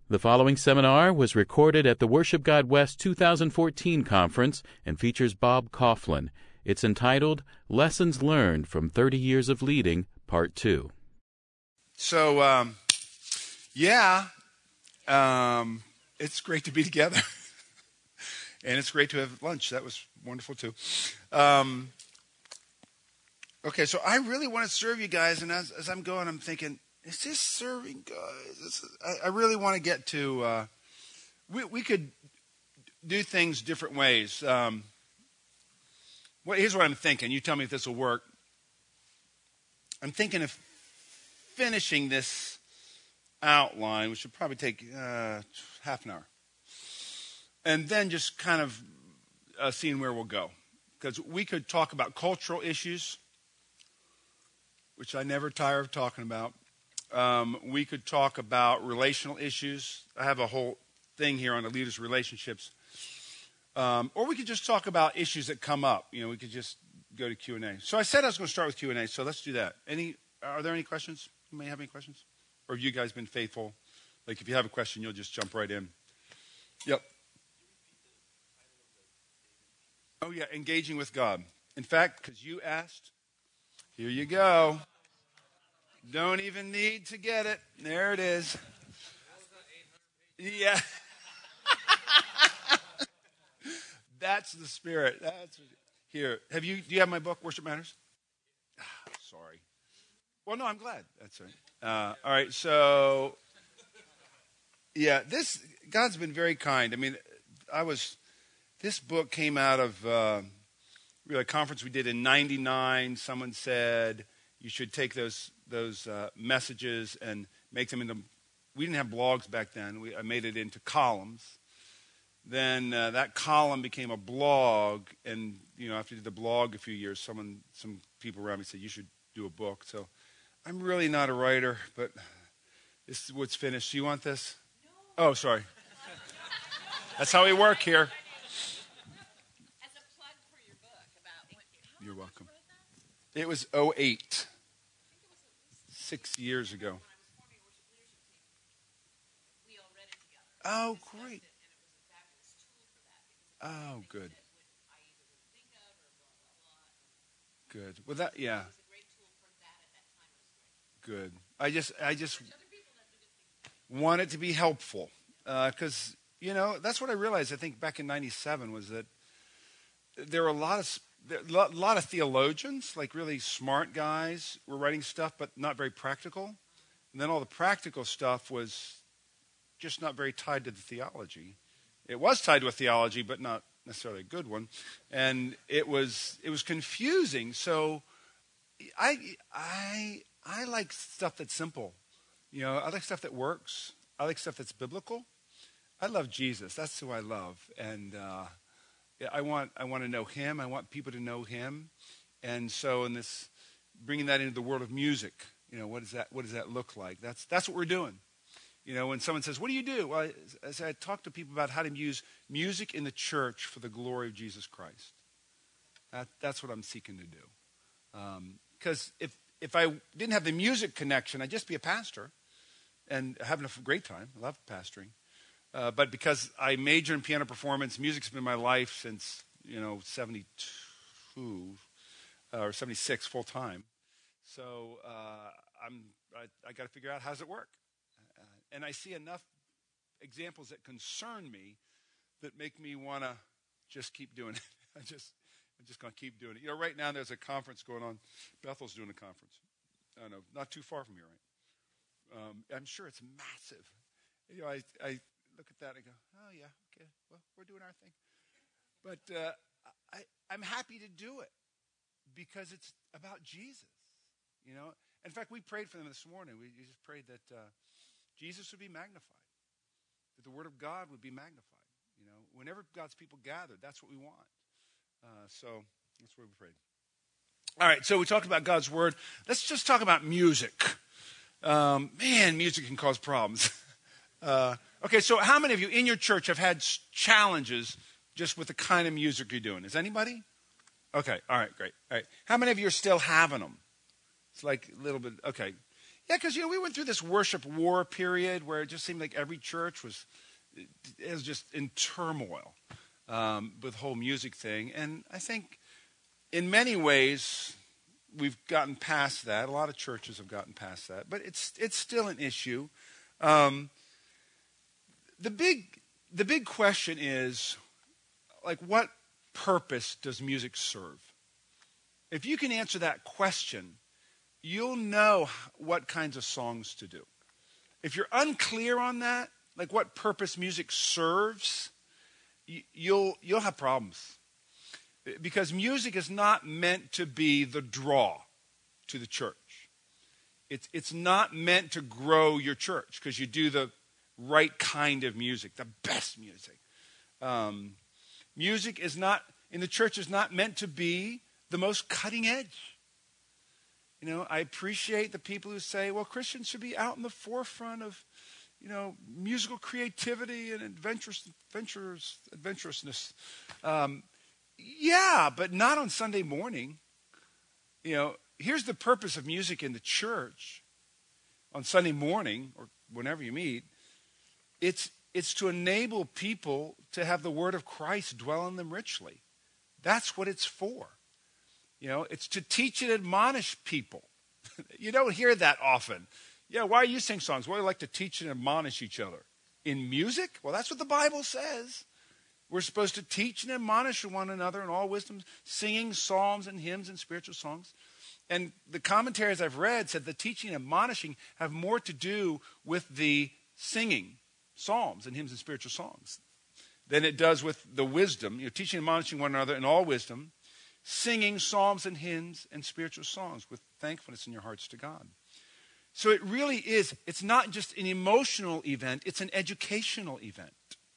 The following seminar was recorded at the Worship God West 2014 conference and features Bob Coughlin. It's entitled Lessons Learned from 30 Years of Leading, Part 2. So, it's great to be together. And it's great to have lunch. That was wonderful, too. Okay, so I really want to serve you guys, and as I'm going, I'm thinking, is this serving, guys? I really want to get to, we could do things different ways. Here's what I'm thinking. You tell me if this will work. I'm thinking of finishing this outline, which should probably take half an hour. And then just kind of seeing where we'll go. Because we could talk about cultural issues, which I never tire of talking about. We could talk about relational issues. I have a whole thing here on the leaders' relationships. Or we could just talk about issues that come up. You know, we could just go to Q&A. So I said I was going to start with Q&A, so let's do that. Are there any questions? You may have any questions? Or have you guys been faithful? Like if you have a question, you'll just jump right in. Yep. Oh, yeah, engaging with God. In fact, because you asked, here you go. Don't even need to get it. There it is. Yeah. That's the spirit. Here. Do you have my book, Worship Matters? Sorry. Well, no, I'm glad. That's right. All right, so, yeah, God's been very kind. I mean, this book came out of a conference we did in 99. Someone said you should take those messages and make them into, we didn't have blogs back then. I made it into columns. Then that column became a blog, and after I did the blog a few years, some people around me said you should do a book. So I'm really not a writer, but this is what's finished. Do you want this? No. Oh, sorry. That's how we work here. As a plug for your book about You're welcome. It was 2008. 6 years ago. Oh, great. Oh, good. Good. Well, Good. I just want it to be helpful because that's what I realized. I think back in '97 was that there were a lot of theologians, like really smart guys, were writing stuff, but not very practical. And then all the practical stuff was just not very tied to the theology. It was tied to a theology, but not necessarily a good one. And it was confusing. So I like stuff that's simple. I like stuff that works. I like stuff that's biblical. I love Jesus. That's who I love. And I want to know him. I want people to know him. And so in this, bringing that into the world of music, what does that look like? That's what we're doing. When someone says, what do you do? Well, I talk to people about how to use music in the church for the glory of Jesus Christ. That's what I'm seeking to do. Because if I didn't have the music connection, I'd just be a pastor and having a great time. I love pastoring. But because I major in piano performance, music's been my life since, 72 or 76 full time. So I got to figure out how does it work. And I see enough examples that concern me that make me want to just keep doing it. I'm just going to keep doing it. Right now there's a conference going on. Bethel's doing a conference. I don't know, not too far from here, right? I'm sure it's massive. I look at that and I go, oh, yeah, okay, well, we're doing our thing. But I'm happy to do it because it's about Jesus, In fact, we prayed for them this morning. We just prayed that Jesus would be magnified, that the Word of God would be magnified. Whenever God's people gather, that's what we want. So that's what we prayed. All right, so we talked about God's Word. Let's just talk about music. Music can cause problems. Okay, so how many of you in your church have had challenges just with the kind of music you're doing? Is anybody? Okay, all right, great. All right. How many of you are still having them? It's like a little bit, okay. Yeah, because, we went through this worship war period where it just seemed like every church was just in turmoil with the whole music thing. And I think in many ways we've gotten past that. A lot of churches have gotten past that. But it's still an issue. The big question is, like, what purpose does music serve? If you can answer that question, you'll know what kinds of songs to do. If you're unclear on that, like what purpose music serves, you'll have problems. Because music is not meant to be the draw to the church. It's not meant to grow your church because you do the right kind of music, the best music. Music is not, in the church, is not meant to be the most cutting edge. I appreciate the people who say, well, Christians should be out in the forefront of, musical creativity and adventurousness. Yeah, but not on Sunday morning. Here's the purpose of music in the church on Sunday morning or whenever you meet. It's to enable people to have the word of Christ dwell in them richly. That's what it's for. It's to teach and admonish people. You don't hear that often. Yeah, why do you sing songs? Well, we like to teach and admonish each other. In music? Well, that's what the Bible says. We're supposed to teach and admonish one another in all wisdom, singing psalms and hymns and spiritual songs. And the commentaries I've read said the teaching and admonishing have more to do with the singing psalms and hymns and spiritual songs than it does with the wisdom. Teaching and admonishing one another in all wisdom, singing psalms and hymns and spiritual songs with thankfulness in your hearts to God. So it really is, it's not just an emotional event, it's an educational event.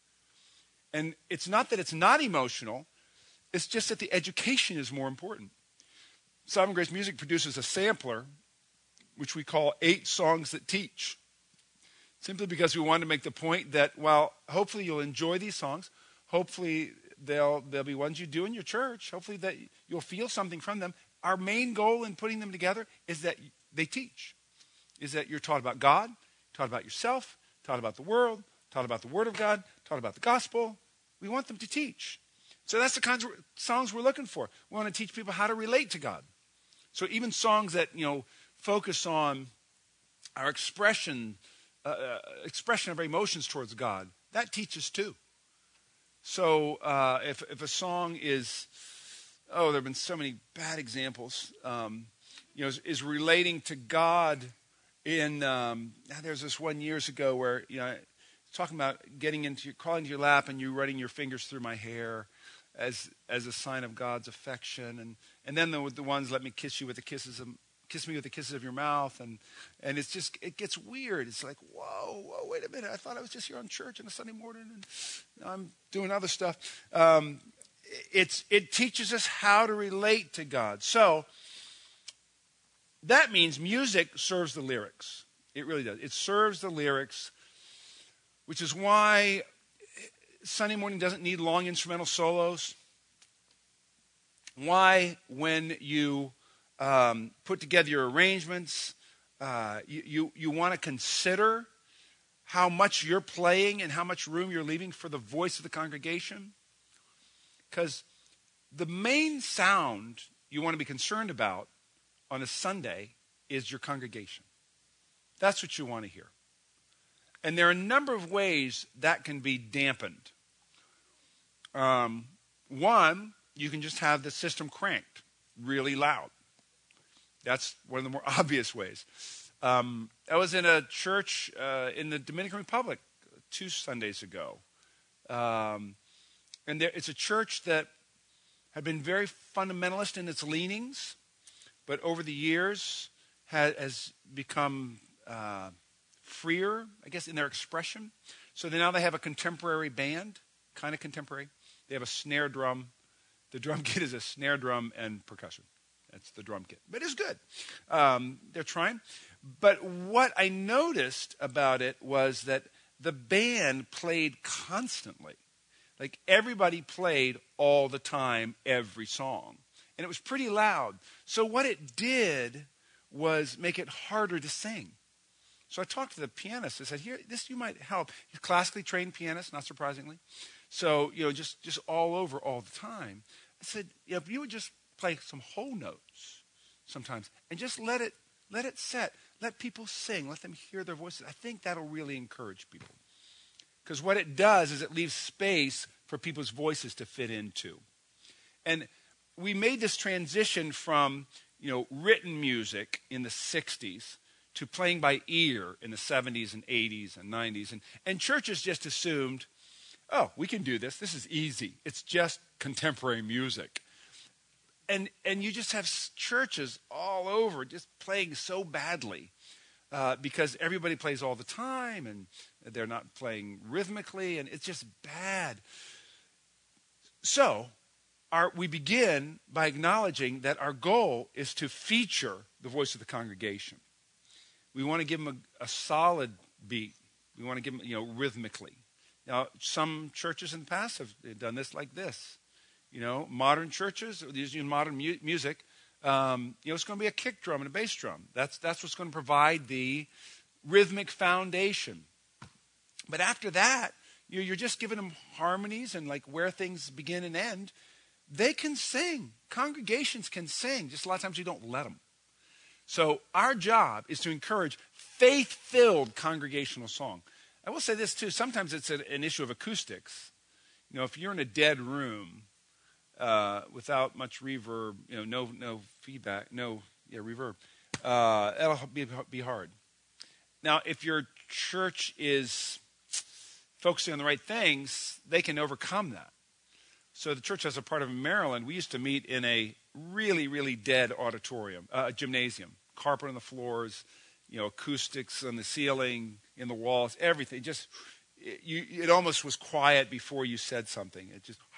And it's not that it's not emotional, it's just that the education is more important. Sovereign Grace Music produces a sampler, which we call 8 Songs That Teach. Simply because we wanted to make the point that, well, hopefully you'll enjoy these songs. Hopefully they'll be ones you do in your church. Hopefully that you'll feel something from them. Our main goal in putting them together is that they teach. Is that you're taught about God, taught about yourself, taught about the world, taught about the Word of God, taught about the gospel. We want them to teach. So that's the kinds of songs we're looking for. We want to teach people how to relate to God. So even songs that, focus on our expression of our emotions towards God, that teaches too. So if a song is, there have been so many bad examples, is relating to God in, there's this one years ago where, talking about crawling into your lap and you running your fingers through my hair as a sign of God's affection. And then the ones, let me kiss me with the kisses of your mouth. And it gets weird. It's like, whoa, wait a minute. I thought I was just here on church on a Sunday morning and I'm doing other stuff. It teaches us how to relate to God. So that means music serves the lyrics. It really does. It serves the lyrics, which is why Sunday morning doesn't need long instrumental solos. Why, when you put together your arrangements, you want to consider how much you're playing and how much room you're leaving for the voice of the congregation. Because the main sound you want to be concerned about on a Sunday is your congregation. That's what you want to hear. And there are a number of ways that can be dampened. One, you can just have the system cranked really loud. That's one of the more obvious ways. I was in a church in the Dominican Republic 2 Sundays ago. And it's a church that had been very fundamentalist in its leanings, but over the years has become freer, I guess, in their expression. So now they have a contemporary band, kind of contemporary. They have a snare drum. The drum kit is a snare drum and percussion. That's the drum kit. But it's good. They're trying. But what I noticed about it was that the band played constantly. Like everybody played all the time, every song. And it was pretty loud. So what it did was make it harder to sing. So I talked to the pianist. I said, here, this you might help. He's a classically trained pianist, not surprisingly. So, just all over all the time. I said, if you would just play some whole notes sometimes and just let it set. Let people sing. Let them hear their voices. I think that'll really encourage people. Because what it does is it leaves space for people's voices to fit into. And we made this transition from, written music in the 60s to playing by ear in the 70s and 80s and 90s. And churches just assumed, oh, we can do this. This is easy. It's just contemporary music. And you just have churches all over just playing so badly because everybody plays all the time and they're not playing rhythmically, and it's just bad. So we begin by acknowledging that our goal is to feature the voice of the congregation. We want to give them a solid beat. We want to give them, rhythmically. Now, some churches in the past have done this like this. Modern churches, using modern music, it's going to be a kick drum and a bass drum. That's what's going to provide the rhythmic foundation. But after that, you're just giving them harmonies and like where things begin and end. They can sing. Congregations can sing. Just a lot of times you don't let them. So our job is to encourage faith-filled congregational song. I will say this too. Sometimes it's an issue of acoustics. If you're in a dead room without much reverb, no feedback, reverb, that'll be hard. Now, if your church is focusing on the right things, they can overcome that. So the church, as a part of Maryland, we used to meet in a really, really dead auditorium, gymnasium, carpet on the floors, acoustics on the ceiling, in the walls, everything. Just it almost was quiet before you said something. It just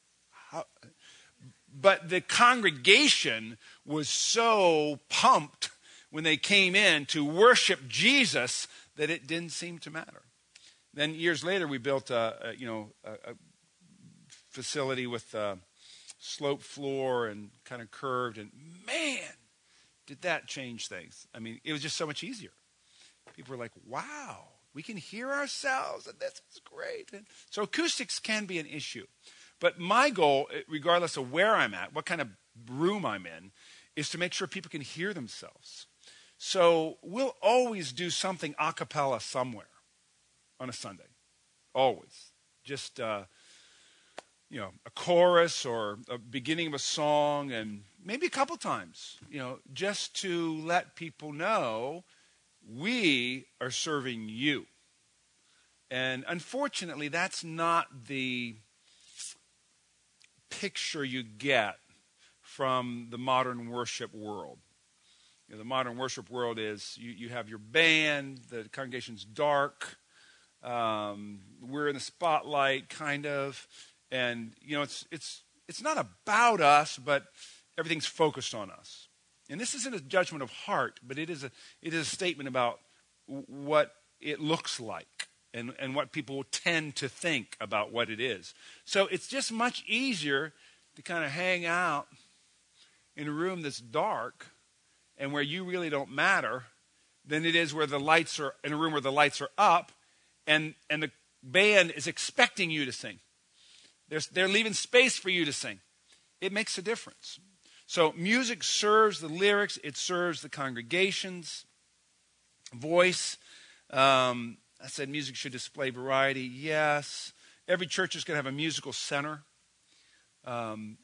But the congregation was so pumped when they came in to worship Jesus that it didn't seem to matter. Then years later, we built a facility with a sloped floor and kind of curved, and man, did that change things. I mean, it was just so much easier. People were like, wow, we can hear ourselves, and this is great. And so acoustics can be an issue. But my goal, regardless of where I'm at, what kind of room I'm in, is to make sure people can hear themselves. So we'll always do something a cappella somewhere on a Sunday. Always. Just, a chorus or a beginning of a song, and maybe a couple times, just to let people know we are serving you. And unfortunately, that's not the picture you get from the modern worship world. The modern worship world is you have your band, the congregation's dark, we're in the spotlight, kind of, and it's not about us, but everything's focused on us. And this isn't a judgment of heart, but it is a statement about what it looks like and what people tend to think about what it is. So it's just much easier to kind of hang out in a room that's dark and where you really don't matter than it is where the lights are in a room where the lights are up and the band is expecting you to sing. They're leaving space for you to sing. It makes a difference. So music serves the lyrics. It serves the congregation's voice. I said music should display variety. Yes. Every church is going to have a musical center. And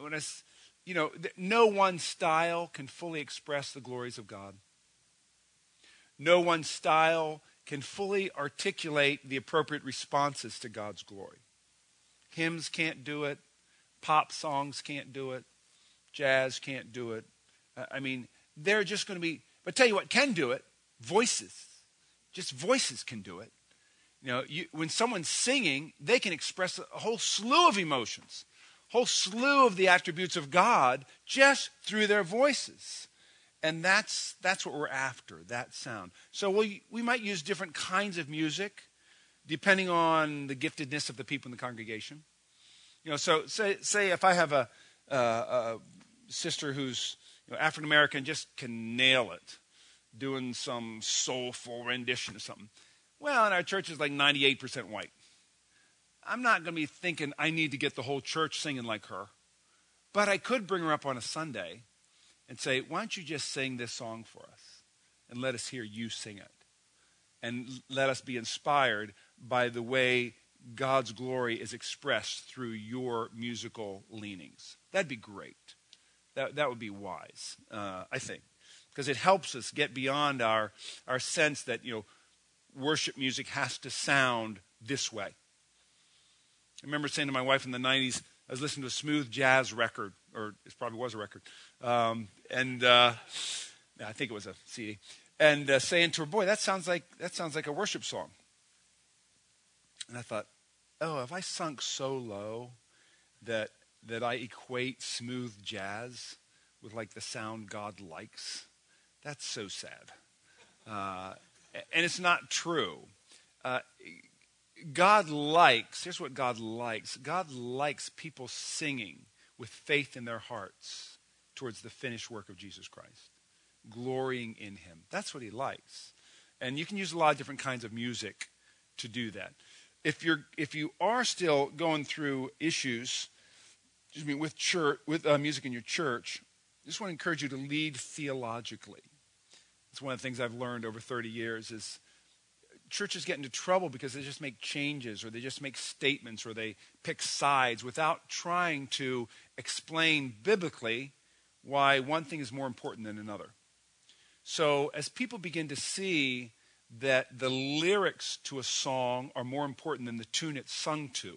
no one style can fully express the glories of God. No one style can fully articulate the appropriate responses to God's glory. Hymns can't do it. Pop songs can't do it. Jazz can't do it. They're just going to be, but tell you what can do it, voices. Just voices can do it. When someone's singing, they can express a whole slew of emotions, a whole slew of the attributes of God just through their voices. And that's what we're after, that sound. So we might use different kinds of music depending on the giftedness of the people in the congregation. So say if I have a sister who's African American, just can nail it. doing some soulful rendition of something. Well, and our church is like 98% white. I'm not going to be thinking I need to get the whole church singing like her. But I could bring her up on a Sunday and say, why don't you just sing this song for us? And let us hear you sing it. And let us be inspired by the way God's glory is expressed through your musical leanings. That'd be great. That would be wise, I think. Because it helps us get beyond our sense that, worship music has to sound this way. I remember saying to my wife in the 90s, I was listening to a smooth jazz record, or it probably was a record, I think it was a CD, and saying to her, boy, that sounds like a worship song. And I thought, oh, have I sunk so low that I equate smooth jazz with like the sound God likes? That's so sad. And it's not true. Here's what God likes. God likes people singing with faith in their hearts towards the finished work of Jesus Christ, glorying in him. That's what he likes. And you can use a lot of different kinds of music to do that. If you are still going through issues, with music in your church, I just want to encourage you to lead theologically. It's one of the things I've learned over 30 years is churches get into trouble because they just make changes or they just make statements or they pick sides without trying to explain biblically why one thing is more important than another. So as people begin to see that the lyrics to a song are more important than the tune it's sung to,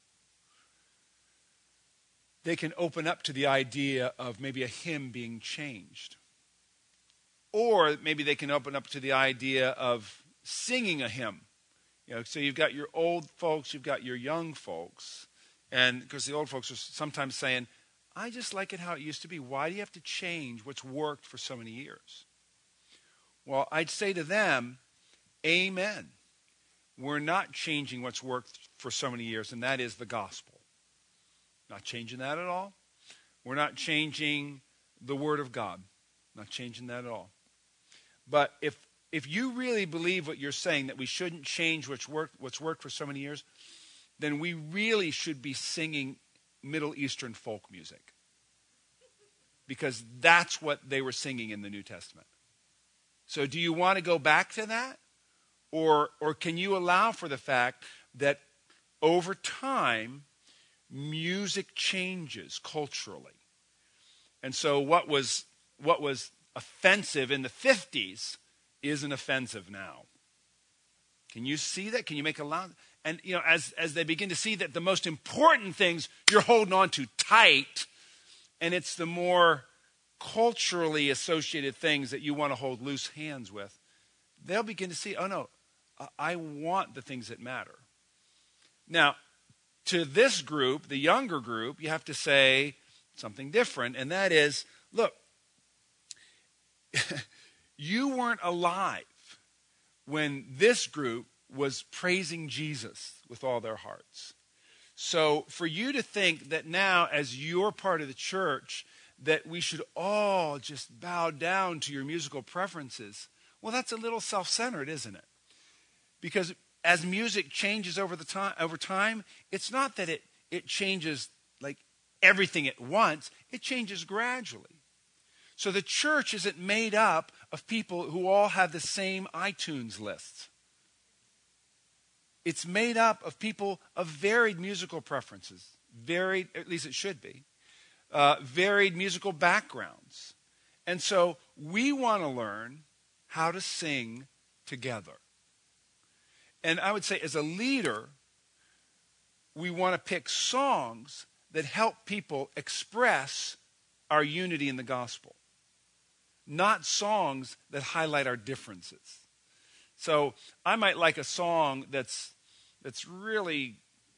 they can open up to the idea of maybe a hymn being changed. Or maybe they can open up to the idea of singing a hymn. So you've got your old folks, you've got your young folks. And because the old folks are sometimes saying, I just like it how it used to be. Why do you have to change what's worked for so many years? Well, I'd say to them, amen. We're not changing what's worked for so many years, and that is the gospel. Not changing that at all. We're not changing the word of God. Not changing that at all. But if you really believe what you're saying, that we shouldn't change what's worked for so many years, then we really should be singing Middle Eastern folk music. Because that's what they were singing in the New Testament. So do you want to go back to that? Or can you allow for the fact that over time, music changes culturally? And so what was offensive in the 50s isn't offensive now. Can you see that? Can you make a loud? And as they begin to see that the most important things you're holding on to tight, and it's the more culturally associated things that you want to hold loose hands with, they'll begin to see, oh no, I want the things that matter. Now, to this group, the younger group, you have to say something different, and that is, look, you weren't alive when this group was praising Jesus with all their hearts. So for you to think that now, as you're part of the church, that we should all just bow down to your musical preferences, well, that's a little self-centered, isn't it? Because as music changes over time, it's not that it changes like everything at once. It changes gradually. So the church isn't made up of people who all have the same iTunes lists. It's made up of people of varied musical preferences, varied, at least it should be, varied musical backgrounds. And so we want to learn how to sing together. And I would say as a leader, we want to pick songs that help people express our unity in the gospel, not songs that highlight our differences. So I might like a song that's really,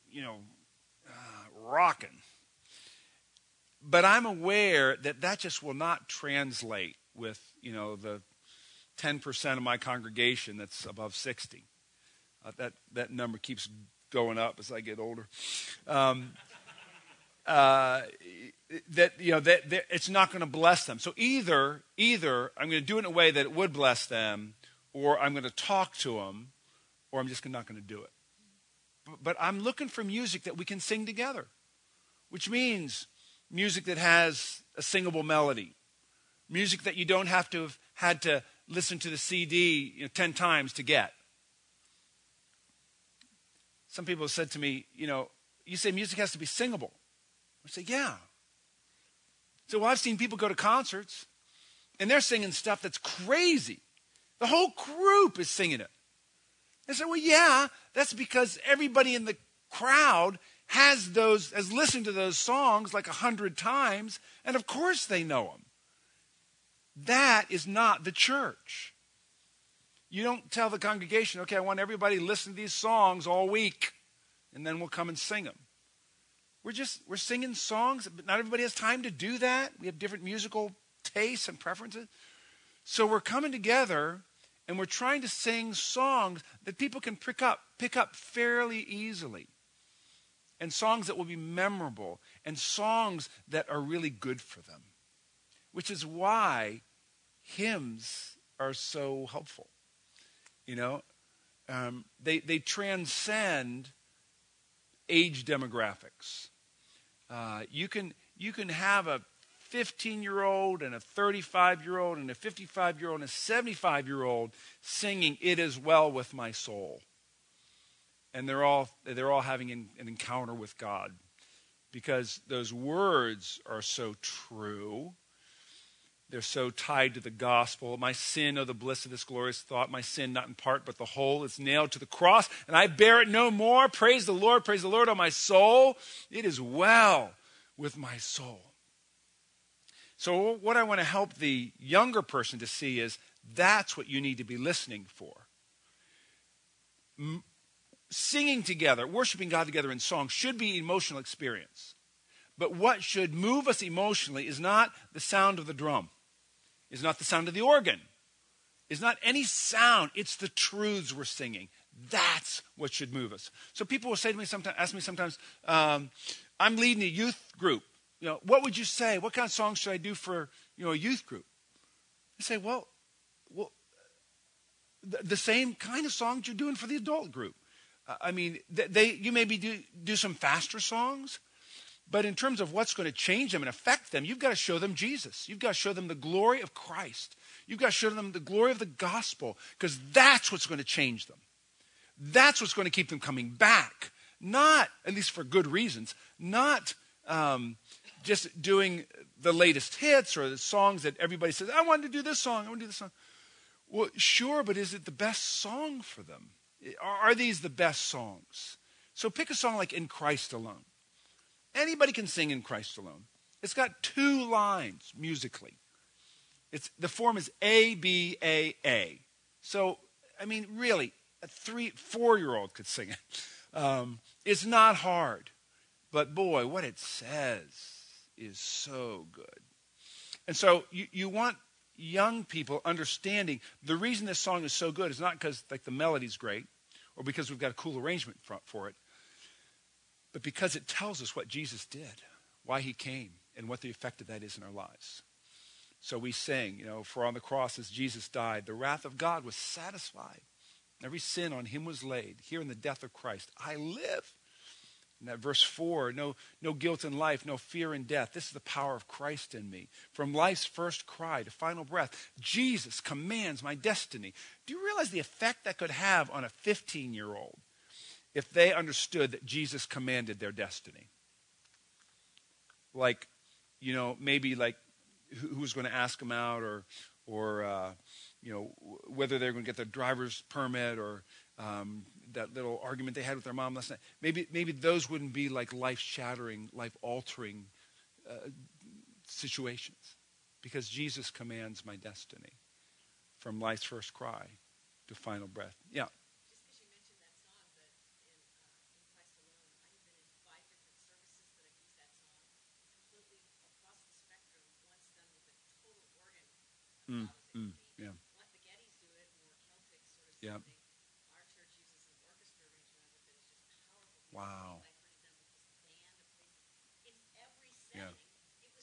rocking. But I'm aware that just will not translate with, the 10% of my congregation that's above 60. That number keeps going up as I get older. that it's not going to bless them. So either I'm going to do it in a way that it would bless them, or I'm going to talk to them, or I'm just not going to do it. But I'm looking for music that we can sing together, which means music that has a singable melody, music that you don't have to have had to listen to the CD 10 times to get. Some people have said to me, you say music has to be singable. I say, yeah. So I've seen people go to concerts, and they're singing stuff that's crazy. The whole group is singing it. I said, well, yeah, that's because everybody in the crowd has listened to those songs like 100 times, and of course they know them. That is not the church. You don't tell the congregation, okay, I want everybody to listen to these songs all week, and then we'll come and sing them. We're singing songs, but not everybody has time to do that. We have different musical tastes and preferences. So we're coming together, and we're trying to sing songs that people can pick up fairly easily. And songs that will be memorable, and songs that are really good for them. Which is why hymns are so helpful. They transcend age demographics. You can have a 15-year-old and a 35-year-old and a 55-year-old and a 75-year-old singing "It Is Well With My Soul," and they're all having an encounter with God because those words are so true. They're so tied to the gospel. My sin, oh, the bliss of this glorious thought. My sin, not in part, but the whole, is nailed to the cross, and I bear it no more. Praise the Lord, oh my soul. It is well with my soul. So what I want to help the younger person to see is that's what you need to be listening for. Singing together, worshiping God together in song should be an emotional experience. But what should move us emotionally is not the sound of the drum. Is not the sound of the organ. Is not any sound. It's the truths we're singing. That's what should move us. So people will say to me sometimes, ask me sometimes, I'm leading a youth group. What would you say? What kind of songs should I do for a youth group? I say, well, the same kind of songs you're doing for the adult group. You maybe do some faster songs. But in terms of what's going to change them and affect them, you've got to show them Jesus. You've got to show them the glory of Christ. You've got to show them the glory of the gospel, because that's what's going to change them. That's what's going to keep them coming back. Not, at least for good reasons, not just doing the latest hits or the songs that everybody says, I want to do this song, I want to do this song. Well, sure, but is it the best song for them? Are these the best songs? So pick a song like In Christ Alone. Anybody can sing In Christ Alone. It's got 2 lines musically. The form is A-B-A-A. So, really, a 3-4-year-old could sing it. It's not hard. But boy, what it says is so good. And so you want young people understanding the reason this song is so good is not because the melody's great or because we've got a cool arrangement for it. But because it tells us what Jesus did, why he came, and what the effect of that is in our lives. So we sing, for on the cross as Jesus died, the wrath of God was satisfied. Every sin on him was laid. Here in the death of Christ, I live. And that verse 4, no guilt in life, no fear in death. This is the power of Christ in me. From life's first cry to final breath, Jesus commands my destiny. Do you realize the effect that could have on a 15-year-old? If they understood that Jesus commanded their destiny? Maybe who's going to ask them out or whether they're going to get their driver's permit or that little argument they had with their mom last night. Maybe those wouldn't be life-shattering, life-altering situations because Jesus commands my destiny from life's first cry to final breath. Yeah. Yeah. Let the Gettys do it, more Celtic sort of Yeah. something. Our church uses an orchestra arrangement of it that is just powerful. Wow. I've heard it done with this band. In every setting, Yeah. it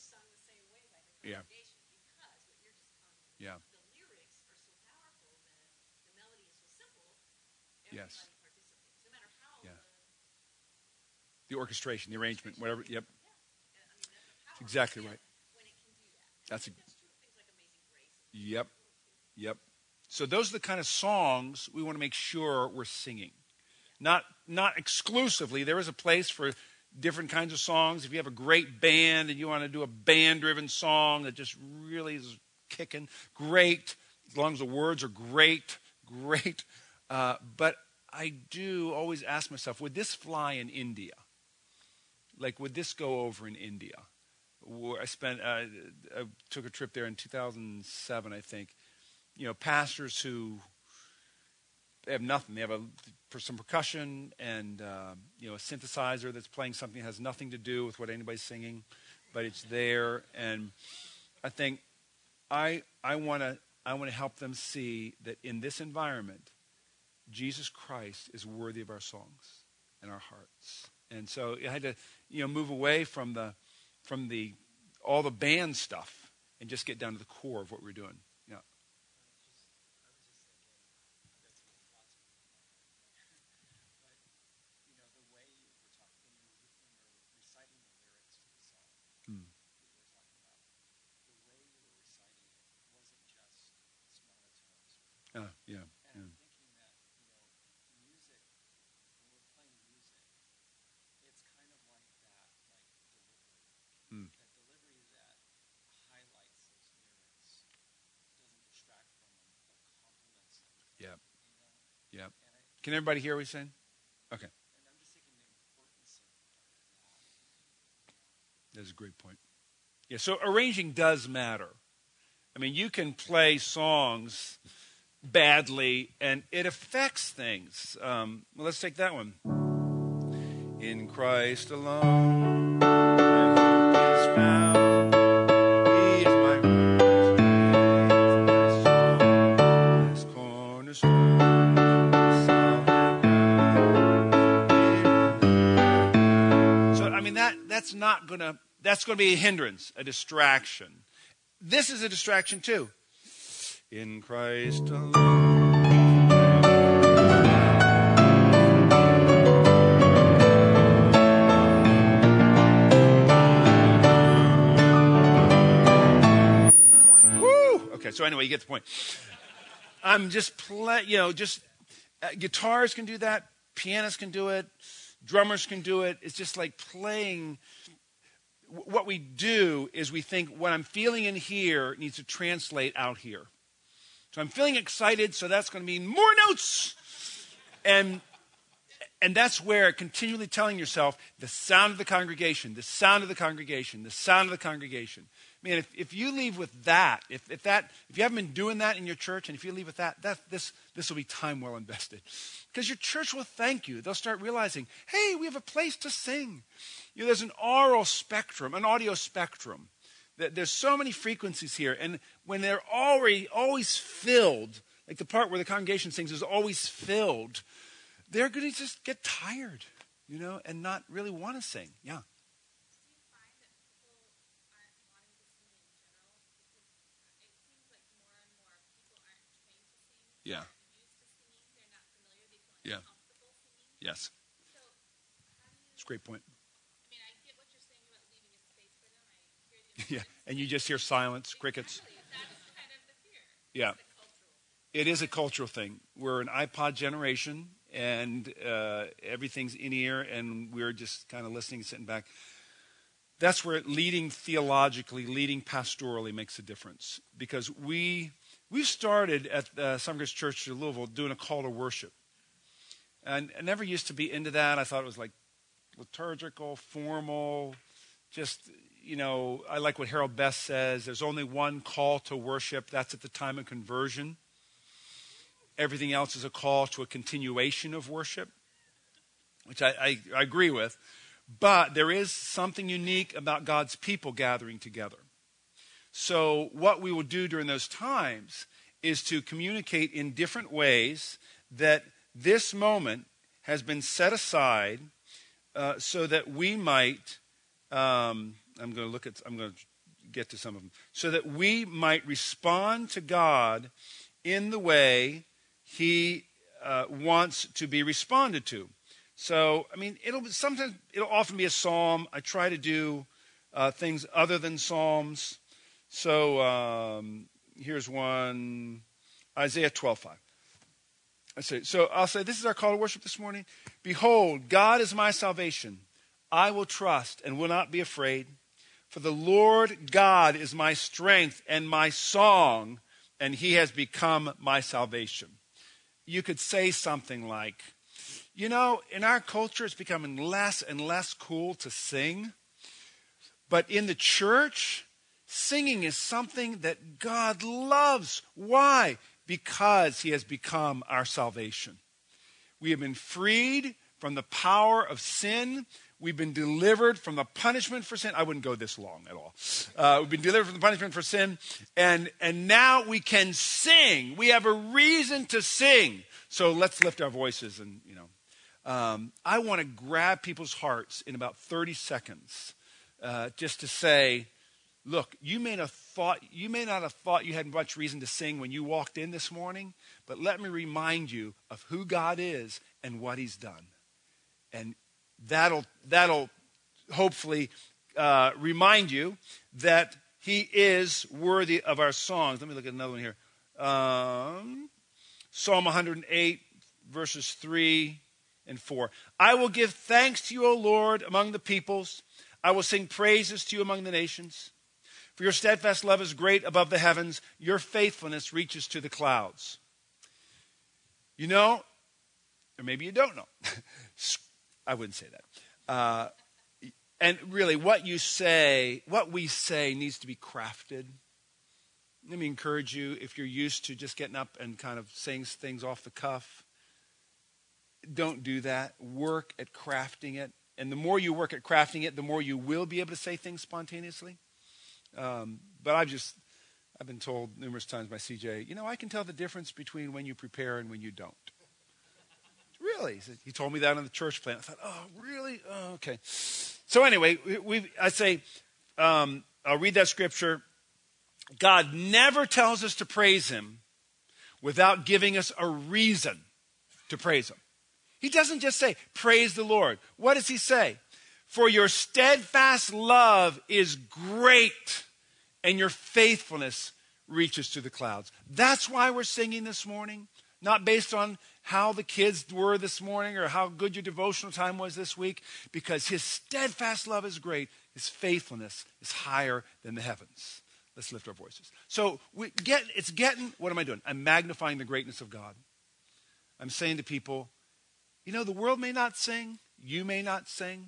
Yeah. congregation because what you're just talking about, Yeah. the lyrics are so powerful, the melody is so simple, Yes. everybody participates. No matter how Yeah. The orchestration, the arrangement, whatever. Yep. That's exactly right. when it can do that. That's That's true of things like Amazing Grace. Yep. Yep. So those are the kind of songs we want to make sure we're singing. Not exclusively. There is a place for different kinds of songs. If you have a great band and you want to do a band-driven song that just really is kicking, great. As long as the words are great. But I do always ask myself, would this fly in India? Like, would this go over in India? I took a trip there in 2007, I think. Pastors who have nothing. They have some percussion and a synthesizer that's playing something that has nothing to do with what anybody's singing, but it's there. And I think I want to help them see that in this environment, Jesus Christ is worthy of our songs and our hearts. And so I had to move away from all the band stuff and just get down to the core of what we're doing. Yeah. Yeah. Yeah. And I'm thinking that, music, when we're playing music, it's kind of like that, delivery. That delivery that highlights those lyrics, doesn't distract from them, but complements them. Yeah. Yeah. Can everybody hear what he's saying? Okay. And I'm just thinking the importance of that. That's a great point. Yeah, so arranging does matter. I mean, you can play songs badly, and it affects things. Well, let's take that one. In Christ alone, my hope is found. He is my righteousness, my cornerstone, solid ground. So, I mean, that's going to be a hindrance, a distraction. This is a distraction too. In Christ alone. Woo! Okay, so anyway, you get the point. I'm just guitars can do that, pianists can do it, drummers can do it. It's just like playing. What we do is we think what I'm feeling in here needs to translate out here. So I'm feeling excited, so that's going to mean more notes. And that's where continually telling yourself, the sound of the congregation, the sound of the congregation, the sound of the congregation. Man, if you leave with that, if you haven't been doing that in your church, and if you leave with that this will be time well invested. Because your church will thank you. They'll start realizing, hey, we have a place to sing. There's an aural spectrum, an audio spectrum. There's so many frequencies here, and when they're always filled, like the part where the congregation sings is always filled, they're going to just get tired, and not really want to sing. Yeah. Do you find that people aren't wanting to sing in general? Because it seems like more and more people aren't trained to sing. Yeah. They're not used to singing. They're not familiar. They feel Yeah. uncomfortable singing. Yes. So how do you... It's a great point. I mean, I get what you're saying about leaving a space for them. I hear the Yeah, and you just hear silence, crickets. Exactly. That's kind of the fear. Yeah. It's a cultural. It is a cultural thing. We're an iPod generation, and everything's in ear, and we're just kind of listening, sitting back. That's where leading theologically, leading pastorally makes a difference. Because we started at Summergrace Church in Louisville doing a call to worship. And I never used to be into that. I thought it was like liturgical, formal, just, I like what Harold Best says. There's only one call to worship. That's at the time of conversion. Everything else is a call to a continuation of worship, which I agree with. But there is something unique about God's people gathering together. So what we will do during those times is to communicate in different ways that this moment has been set aside so that we might, I'm going to get to some of them. So that we might respond to God in the way he wants to be responded to. So, I mean, it'll often be a psalm. I try to do things other than psalms. So here's one, Isaiah 12:5. I'll say, this is our call to worship this morning. Behold, God is my salvation. I will trust and will not be afraid. For the Lord God is my strength and my song, and he has become my salvation. You could say something like, you know, in our culture, it's becoming less and less cool to sing. But in the church, singing is something that God loves. Why? Because he has become our salvation. We have been freed from the power of sin. We've been delivered from the punishment for sin. I wouldn't go this long at all. We've been delivered from the punishment for sin. And now we can sing. We have a reason to sing. So let's lift our voices. And, you know, I want to grab people's hearts in about 30 seconds just to say, look, you may not have thought you had much reason to sing when you walked in this morning, but let me remind you of who God is and what he's done. And that'll hopefully remind you that he is worthy of our songs. Let me look at another one here. Psalm 108, verses 3 and 4. I will give thanks to you, O Lord, among the peoples. I will sing praises to you among the nations. For your steadfast love is great above the heavens. Your faithfulness reaches to the clouds. You know, or maybe you don't know. I wouldn't say that. And really, what we say needs to be crafted. Let me encourage you, if you're used to just getting up and kind of saying things off the cuff, don't do that. Work at crafting it. And the more you work at crafting it, the more you will be able to say things spontaneously. But I've been told numerous times by CJ, you know, I can tell the difference between when you prepare and when you don't. Really? He told me that on the church plan. I thought, oh, really? Oh, okay. So anyway, I'll read that scripture. God never tells us to praise him without giving us a reason to praise him. He doesn't just say, praise the Lord. What does he say? For your steadfast love is great, and your faithfulness reaches to the clouds. That's why we're singing this morning, not based on how the kids were this morning or how good your devotional time was this week, because his steadfast love is great. His faithfulness is higher than the heavens. Let's lift our voices. So what am I doing? I'm magnifying the greatness of God. I'm saying to people, you know, the world may not sing, you may not sing,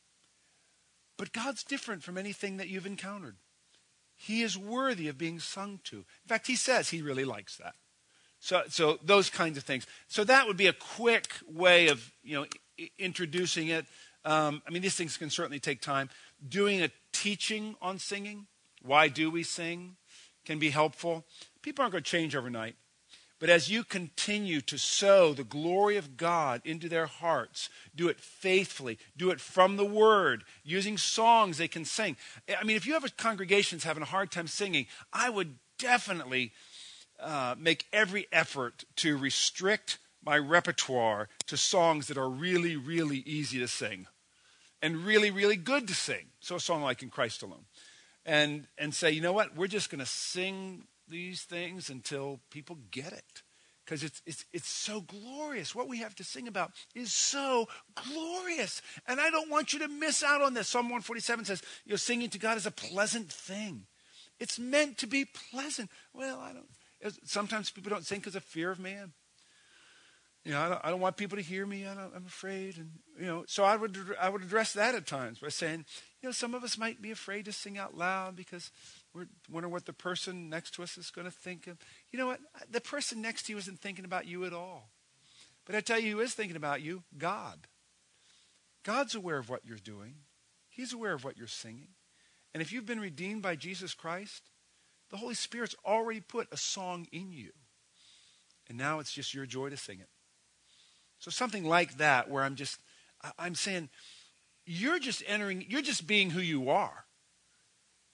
but God's different from anything that you've encountered. He is worthy of being sung to. In fact, he says he really likes that. So those kinds of things. So that would be a quick way of, you know, introducing it. These things can certainly take time. Doing a teaching on singing, why do we sing, can be helpful. People aren't going to change overnight. But as you continue to sow the glory of God into their hearts, do it faithfully, do it from the Word, using songs they can sing. I mean, if you have a congregation that's having a hard time singing, I would definitely make every effort to restrict my repertoire to songs that are really, really easy to sing and really, really good to sing. So a song like In Christ Alone. And say, you know what, we're just going to sing these things until people get it, because it's so glorious. What we have to sing about is so glorious, and I don't want you to miss out on this. Psalm 147 says, you know, singing to God is a pleasant thing. It's meant to be pleasant. Well, sometimes people don't sing because of fear of man. You know, I don't want people to hear me. I'm afraid, and you know, so I would address that at times by saying, you know, some of us might be afraid to sing out loud because we wonder what the person next to us is going to think of. You know what? The person next to you isn't thinking about you at all. But I tell you who is thinking about you, God. God's aware of what you're doing. He's aware of what you're singing. And if you've been redeemed by Jesus Christ, the Holy Spirit's already put a song in you. And now it's just your joy to sing it. So something like that, where I'm saying, you're just being who you are.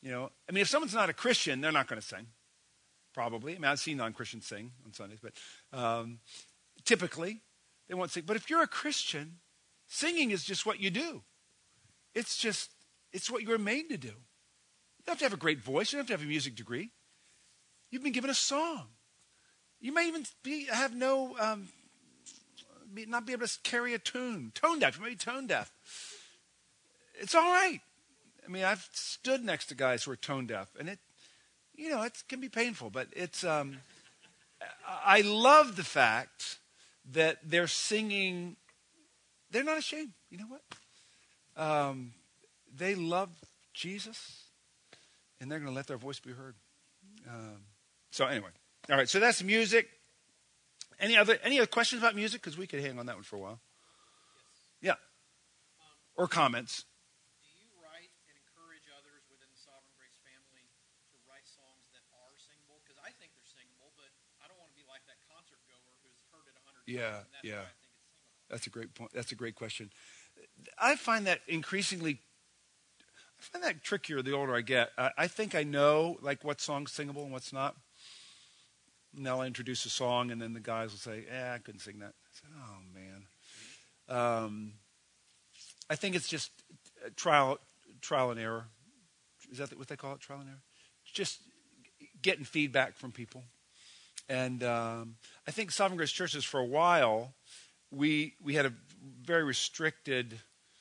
I mean, if someone's not a Christian, they're not going to sing, probably. I mean, I've seen non-Christians sing on Sundays, but typically they won't sing. But if you're a Christian, singing is just what you do. It's what you're made to do. You don't have to have a great voice. You don't have to have a music degree. You've been given a song. You may even not be able to carry a tune. Tone deaf. You may be tone deaf. It's all right. I mean, I've stood next to guys who are tone deaf, and it can be painful, but it's. I love the fact that they're singing. They're not ashamed. You know what? They love Jesus, and they're going to let their voice be heard. So anyway, all right. So that's music. Any other questions about music? Because we could hang on that one for a while. Yes. Yeah. Or comments. Do you write and encourage others within the Sovereign Grace family to write songs that are singable? Because I think they're singable, but I don't want to be like that concert goer who's heard it 100 times. Yeah, and that's yeah. why I think it's singable. That's a great point. That's a great question. I find that trickier the older I get. I think I know like what song's singable and what's not. And I'll introduce a song, and then the guys will say, I couldn't sing that. I said, oh, man. I think it's just trial and error. Is that what they call it, trial and error? Just getting feedback from people. And I think Sovereign Grace Churches, for a while, we had a very restricted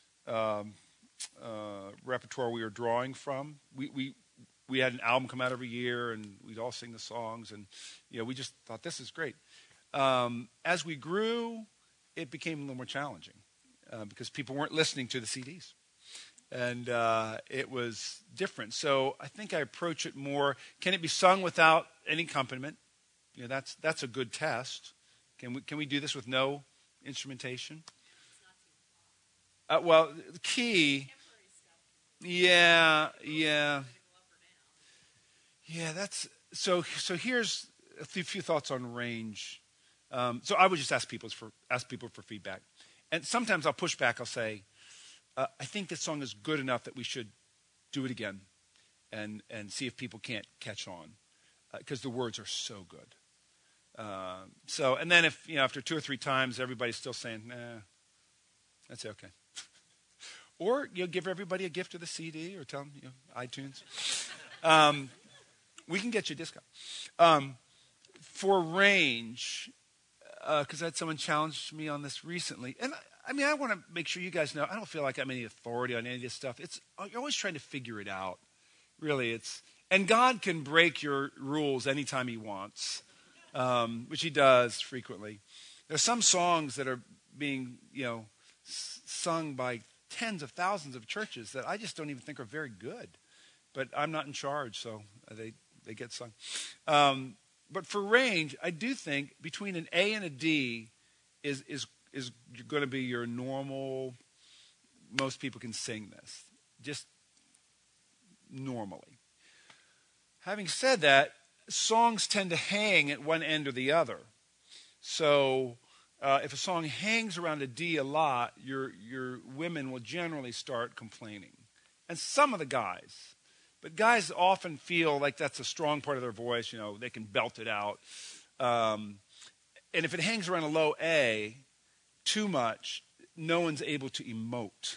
repertoire we were drawing from. We had an album come out every year, and we'd all sing the songs, and we just thought this is great. As we grew, it became a little more challenging because people weren't listening to the CDs, and it was different. So I think I approach it more: can it be sung without any accompaniment? That's a good test. Can we do this with no instrumentation? Well, the key. Yeah. Yeah, that's so. Here's a few thoughts on range. So I would just ask people for feedback, and sometimes I'll push back. I'll say, I think this song is good enough that we should do it again, and see if people can't catch on, because the words are so good. And then if after 2 or 3 times everybody's still saying, nah, that's okay. Or give everybody a gift of the CD, or tell them iTunes. We can get you a discount. For range, because I had someone challenge me on this recently. And I want to make sure you guys know, I don't feel like I'm any authority on any of this stuff. You're always trying to figure it out. Really, and God can break your rules anytime he wants, which he does frequently. There's some songs that are being, sung by tens of thousands of churches that I just don't even think are very good. But I'm not in charge, so they get sung. But for range, I do think between an A and a D is going to be your normal. Most people can sing this, just normally. Having said that, songs tend to hang at one end or the other. So if a song hangs around a D a lot, your women will generally start complaining, and some of the guys. But guys often feel like that's a strong part of their voice. They can belt it out. And if it hangs around a low A too much, no one's able to emote.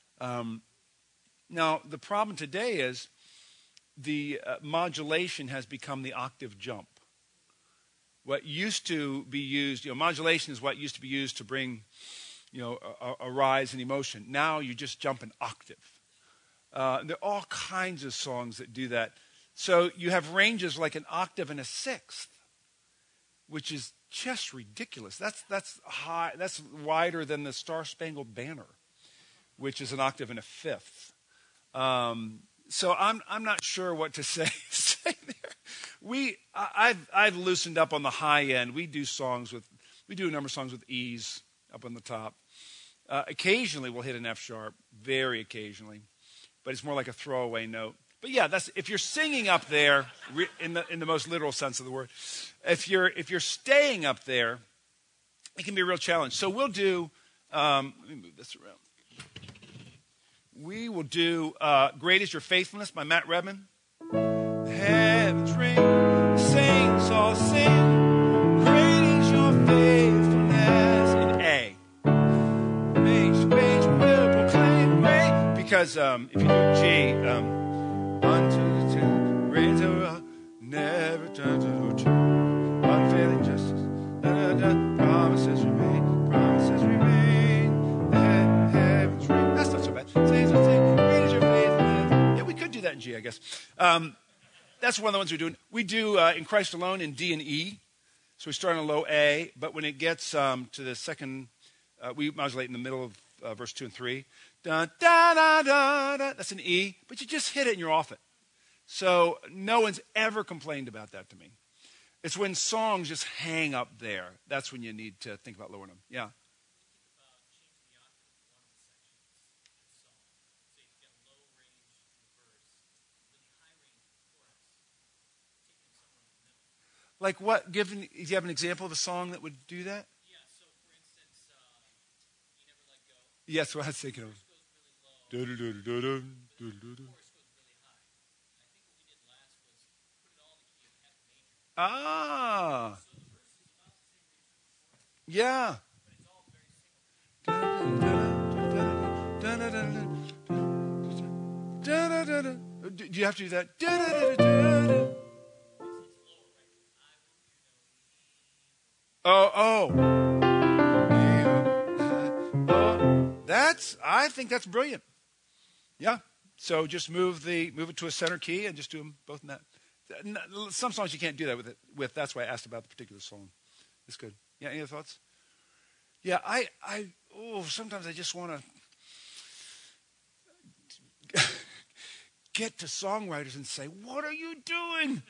Now, the problem today is the modulation has become the octave jump. What used to be used, modulation is what used to be used to bring, a rise in emotion. Now you just jump an octave. There are all kinds of songs that do that. So you have ranges like an octave and a sixth, which is just ridiculous. That's high. That's wider than the Star Spangled Banner, which is an octave and a fifth. So I'm not sure what to say there. I've loosened up on the high end. We do a number of songs with E's up on the top. Occasionally we'll hit an F sharp, very occasionally. But it's more like a throwaway note. But yeah, if you're singing up there in the most literal sense of the word, if you're staying up there, it can be a real challenge. So we'll do. Let me move this around. we will do Great Is Your Faithfulness by Matt Redman. The heavens ring, the saints all sing. Great is your faithfulness in A. Page will proclaim great. Because if you do G, unto the two, raise her up, never turn to two. Unfailing justice, promises remain. The heavens ring. That's not so bad. Saints all sing, great is your faithfulness. Yeah, we could do that in G, I guess. That's one of the ones we're doing. We do In Christ Alone in D and E. So we start on a low A, but when it gets to the second, we modulate in the middle of verse 2 and 3. Da, da, da, da, da. That's an E, but you just hit it and you're off it. So no one's ever complained about that to me. It's when songs just hang up there. That's when you need to think about lowering them. Yeah. Like what? Do you have an example of a song that would do that? Yeah, so for instance, You Never Let Go. Yes, what I was thinking of. The chorus goes really low, the chorus goes really high. I think what we did last was put it all in the key of F major. Ah, So the verse is about the same range as the chorus, yeah. but it's all very similar. Do you have to do that? Oh. I think that's brilliant. Yeah. So just move it to a center key and just do them both in that. Some songs you can't do that with. That's why I asked about the particular song. It's good. Yeah. Any other thoughts? Yeah. Sometimes I just want to get to songwriters and say, "What are you doing?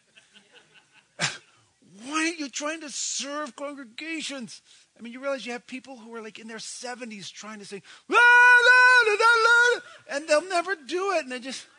Why aren't you trying to serve congregations?" I mean, you realize you have people who are like in their 70s trying to sing, la, la, la, la, la, and they'll never do it. And they just,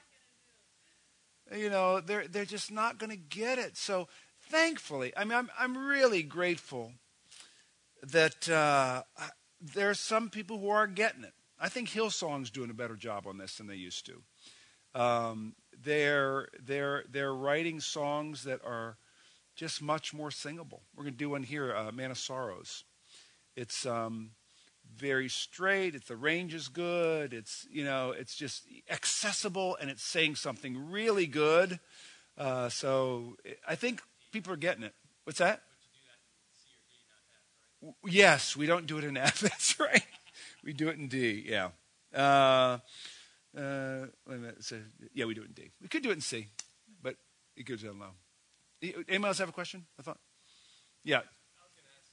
they're just not going to get it. So thankfully, I mean, I'm really grateful that there are some people who are getting it. I think Hillsong's doing a better job on this than they used to. They're writing songs that are just much more singable. We're going to do one here, Man of Sorrows. It's very straight. The range is good. It's just accessible, and it's saying something really good. So I think people are getting it. What's that? Yes, we don't do it in F. That's right. We do it in D. Yeah. Wait a minute. So, yeah, we do it in D. We could do it in C, but it goes down low. Anyone else have a question? I thought. Yeah. I was going to ask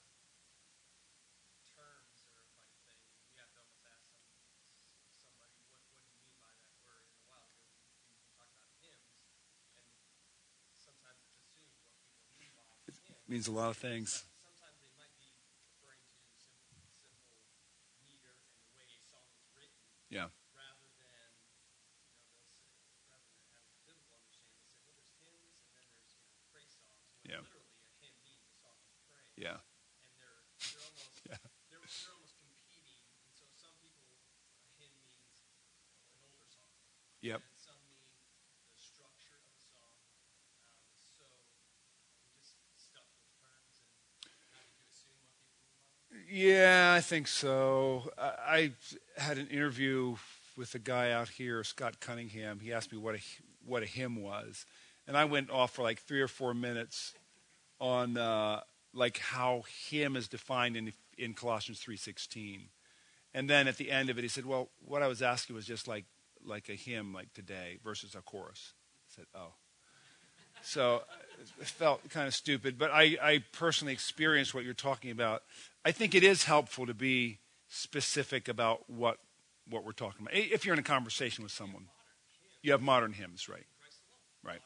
terms, or if I could say, we have to almost ask somebody, what do you mean by that word? In a while ago, you talked about hymns, and sometimes it's assumed what people mean by hymns. It means a lot of things. Sometimes they might be referring to simple meter and the way a song is written. Yeah. Rather than, rather than having a biblical understanding, they say, well, there's hymns and then there's praise songs. When Yeah. literally a hymn means a song of praise. Yeah. And they're almost they're almost competing. And so some people, a hymn means an older song. Yep. And some mean the structure of the song. So we just stuck with terms, and how did you assume what people mean by it? Yeah, I think so. I had an interview with a guy out here, Scott Cunningham. He asked me what a hymn was, and I went off for like 3 or 4 minutes on like how hymn is defined in Colossians 3:16. And then at the end of it, he said, "Well, what I was asking was just like a hymn, like today, versus a chorus." I said, "Oh." So it felt kind of stupid, but I personally experienced what you're talking about. I think it is helpful to be specific about what we're talking about. If you're in a conversation with someone, you have modern hymns, right? Right.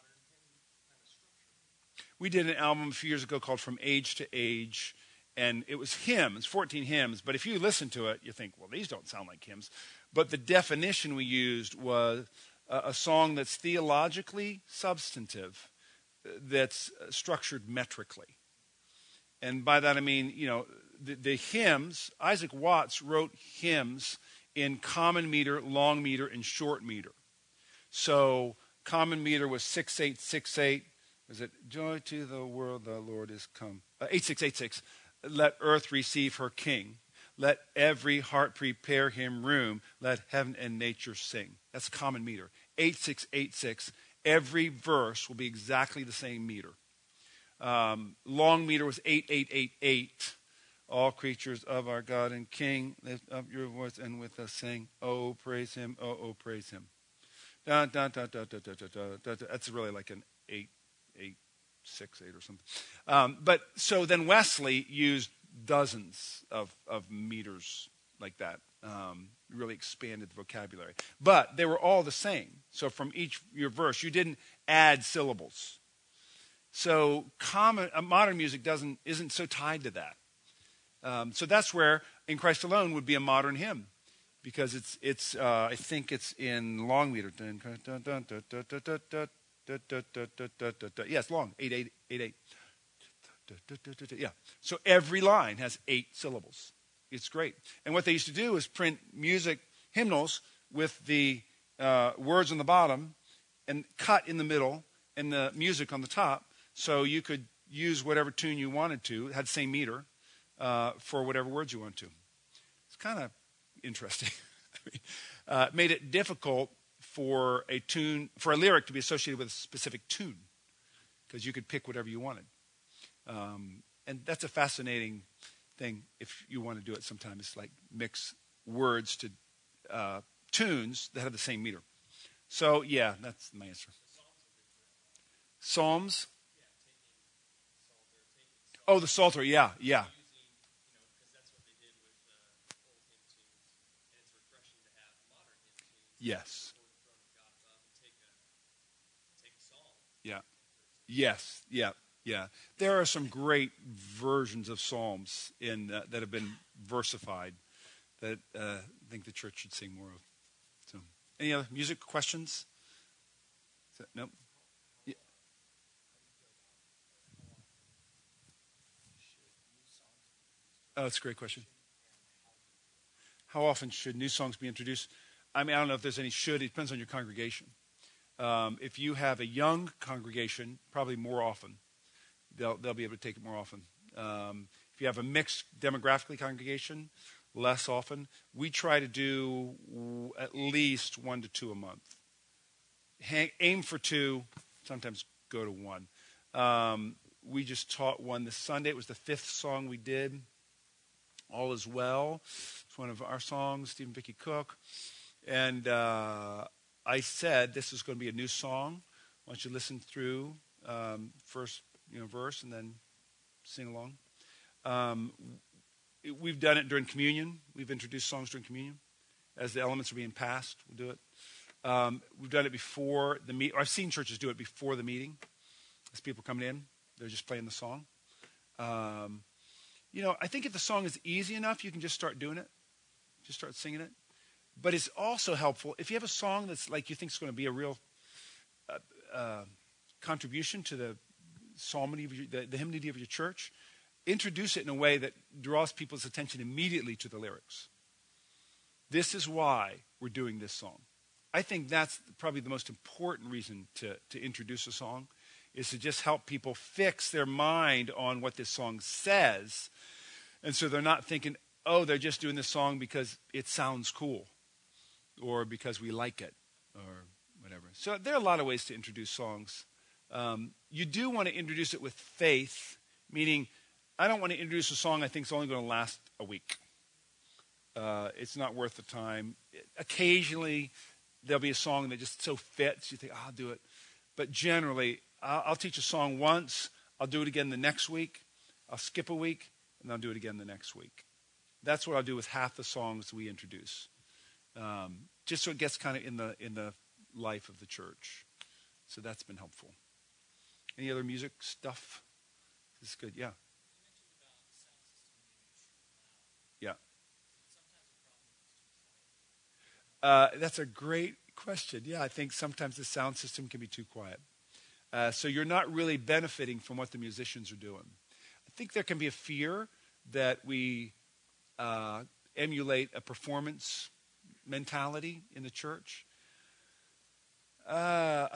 We did an album a few years ago called From Age to Age, and it was hymns, 14 hymns. But if you listen to it, you think, well, these don't sound like hymns. But the definition we used was a song that's theologically substantive, that's structured metrically. And by that I mean, the hymns, Isaac Watts wrote hymns in common meter, long meter, and short meter. So common meter was 6868. Was it joy to the world, the Lord is come? 8686. Let earth receive her king. Let every heart prepare him room. Let heaven and nature sing. That's common meter. 8686. Every verse will be exactly the same meter. Long meter was 8888. All creatures of our God and King, lift up your voice and with us sing, oh, praise him, oh, praise him. Dun, dun, dun, dun, dun, dun, dun, dun, dun. That's really like an 8868 or something. But so then Wesley used dozens of meters like that. Really expanded the vocabulary. But they were all the same. So from your verse, you didn't add syllables. So modern music isn't so tied to that. So that's where In Christ Alone would be a modern hymn, because it's I think it's in long meter. Yeah, it's long, 8888. Yeah. So every line has 8 syllables. It's great. And what they used to do is print music hymnals with the words on the bottom and cut in the middle and the music on the top, so you could use whatever tune you wanted to. It had the same meter. For whatever words you want to. It's kind of interesting. It made it difficult for a lyric to be associated with a specific tune, because you could pick whatever you wanted. And that's a fascinating thing if you want to do it sometimes. It's like mix words to tunes that have the same meter. So, yeah, that's my answer. Psalms? Oh, the Psalter, yeah. Yes. Yeah. Yes. Yeah. There are some great versions of Psalms that have been versified that I think the church should sing more of. So, any other music questions? Nope. Yeah. Oh, that's a great question. How often should new songs be introduced? I mean, I don't know if there's any should. It depends on your congregation. If you have a young congregation, probably more often. They'll be able to take it more often. If you have a mixed demographically congregation, less often. We try to do at least 1 to 2 a month. Aim for 2, sometimes go to 1. We just taught one this Sunday. It was the 5th song we did. All Is Well. It's one of our songs, Stephen Vicky Cook. And I said, this is going to be a new song. Why don't you listen through first verse and then sing along. We've done it during communion. We've introduced songs during communion. As the elements are being passed, we'll do it. We've done it before the meeting. I've seen churches do it before the meeting. As people come in, they're just playing the song. I think if the song is easy enough, you can just start doing it. Just start singing it. But it's also helpful if you have a song that's like you think is going to be a real contribution to the psalmody, the hymnody of your church. Introduce it in a way that draws people's attention immediately to the lyrics. This is why we're doing this song. I think that's probably the most important reason to introduce a song, is to just help people fix their mind on what this song says. And so they're not thinking, oh, they're just doing this song because it sounds cool, or because we like it, or whatever. So there are a lot of ways to introduce songs. You do want to introduce it with faith, meaning I don't want to introduce a song I think is only going to last a week. It's not worth the time. Occasionally, there'll be a song that just so fits, you think, I'll do it. But generally, I'll teach a song once, I'll do it again the next week, I'll skip a week, and I'll do it again the next week. That's what I'll do with half the songs we introduce. Just so it gets kind of in the life of the church. So that's been helpful. Any other music stuff? This is good, yeah. Yeah. That's a great question. Yeah, I think sometimes the sound system can be too quiet. So you're not really benefiting from what the musicians are doing. I think there can be a fear that we emulate a performance, mentality in the church. I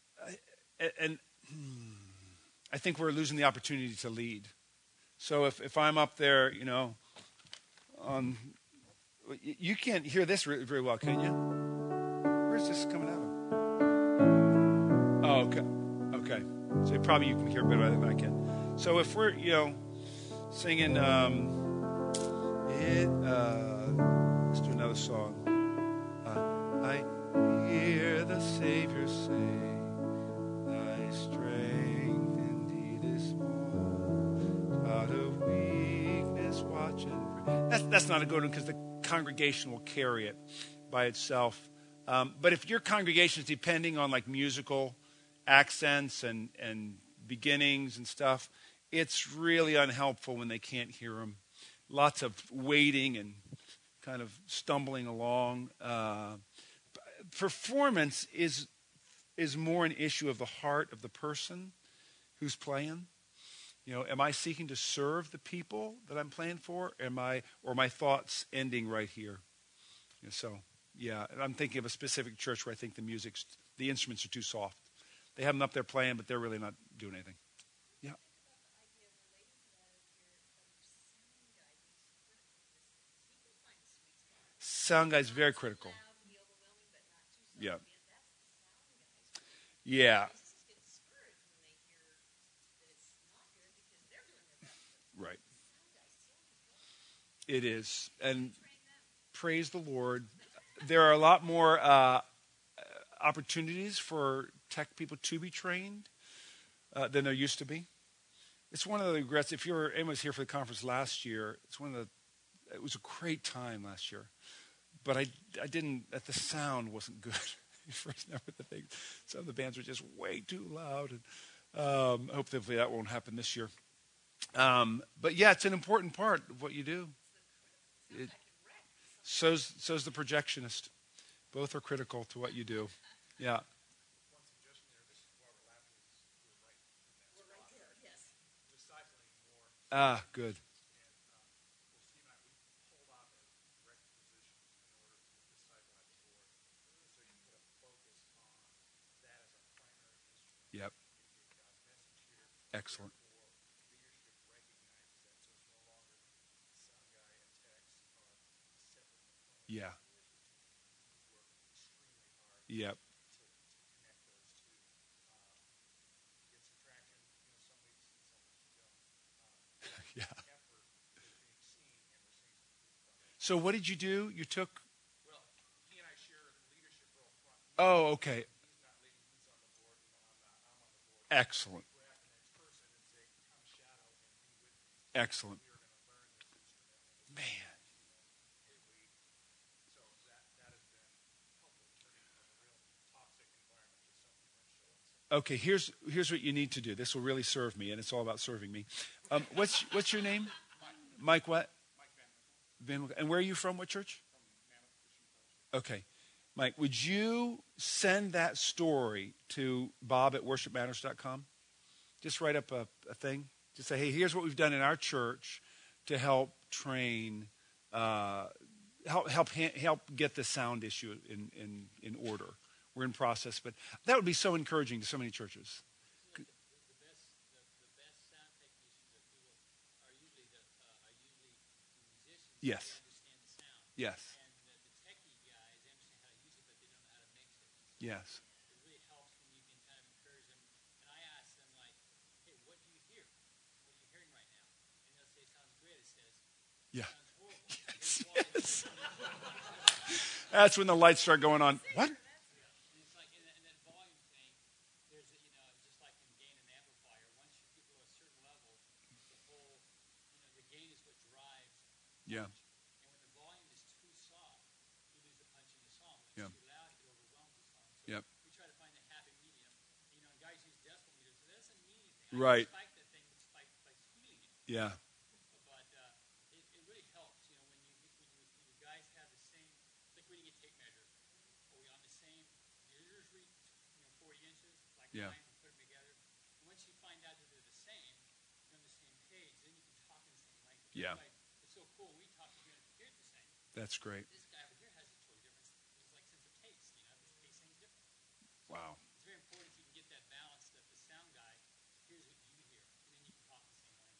think we're losing the opportunity to lead. So if I'm up there, you can't hear this very well, can you? Where's this coming out of? Oh, okay. So probably you can hear better than I can. So if we're, singing, let's do another song. I hear the Savior say, thy strength indeed is small. Out of weakness watch and pray. That's not a good one because the congregation will carry it by itself. But if your congregation is depending on like musical accents and beginnings and stuff, it's really unhelpful when they can't hear them. Lots of waiting and kind of stumbling along. Performance is more an issue of the heart of the person who's playing. Am I seeking to serve the people that I'm playing for? Or my thoughts ending right here? So, yeah, I'm thinking of a specific church where I think the instruments are too soft. They have them up there playing, but they're really not doing anything. Yeah. Sound guy's very critical. Yeah. Yeah. Right. It is. And praise the Lord. There are a lot more opportunities for tech people to be trained than there used to be. It's one of the regrets. If anyone was here for the conference last year, it was a great time last year. But I didn't, the sound wasn't good. First, some of the bands were just way too loud. And hopefully that won't happen this year. But yeah, it's an important part of what you do. So's the projectionist. Both are critical to what you do. Yeah. One suggestion there. This is why we're laughing. We're right there. Yes. Discipling more. Ah, good. Yep. Excellent. Yeah. Yep. Yeah. So what did you do? You took... Well, he and I share the leadership role front. Oh, okay. He's not leading. He's on the board. I'm on the board. Excellent. We're after the next person and say, come shadow and be with me. Excellent. We are going to learn this instrument. Man. So that has been helpful, turning from a real toxic environment to something that shows. Okay, here's what you need to do. This will really serve me, and it's all about serving me. What's your name? Mike what? And where are you from? What church? Okay. Mike, would you send that story to bob@worshipmatters.com? Just write up a thing. Just say, hey, here's what we've done in our church to help train, help get the sound issue in order. We're in process, but that would be so encouraging to so many churches. The best sound technicians are usually musicians. Yes. Who understand the sound. Yes. And the techie guys understand how to use it, but they don't know how to mix it. Yes. It really helps when you can kind of encourage them. And I ask them, like, hey, what do you hear? What are you hearing right now? And they'll say, it sounds great. It says, Yeah. it sounds horrible. Yes. That's when the lights start going on. What? And it's like in that volume thing, there's just like in gain and amplifier. Once you get below a certain level, the whole, the gain is what drives. Yeah. And when the volume is too soft, you lose the punch in the song. When it's Yeah. too loud, it overwhelms the song. So Yep. we try to find the happy medium. And guys use decimal meters, so that doesn't mean anything. Right. I spike that thing by feeling it. Yeah. But it really helps, when you guys have the same, it's like reading a tape measure. Are we on the same, yours read, 40 inches, like Yeah. mine, and put them together. And once you find out that they're the same, you're on the same page, then you can talk in the same language. Yeah. It's so cool. We talk together, hear it the same. That's great. This guy over here has a totally different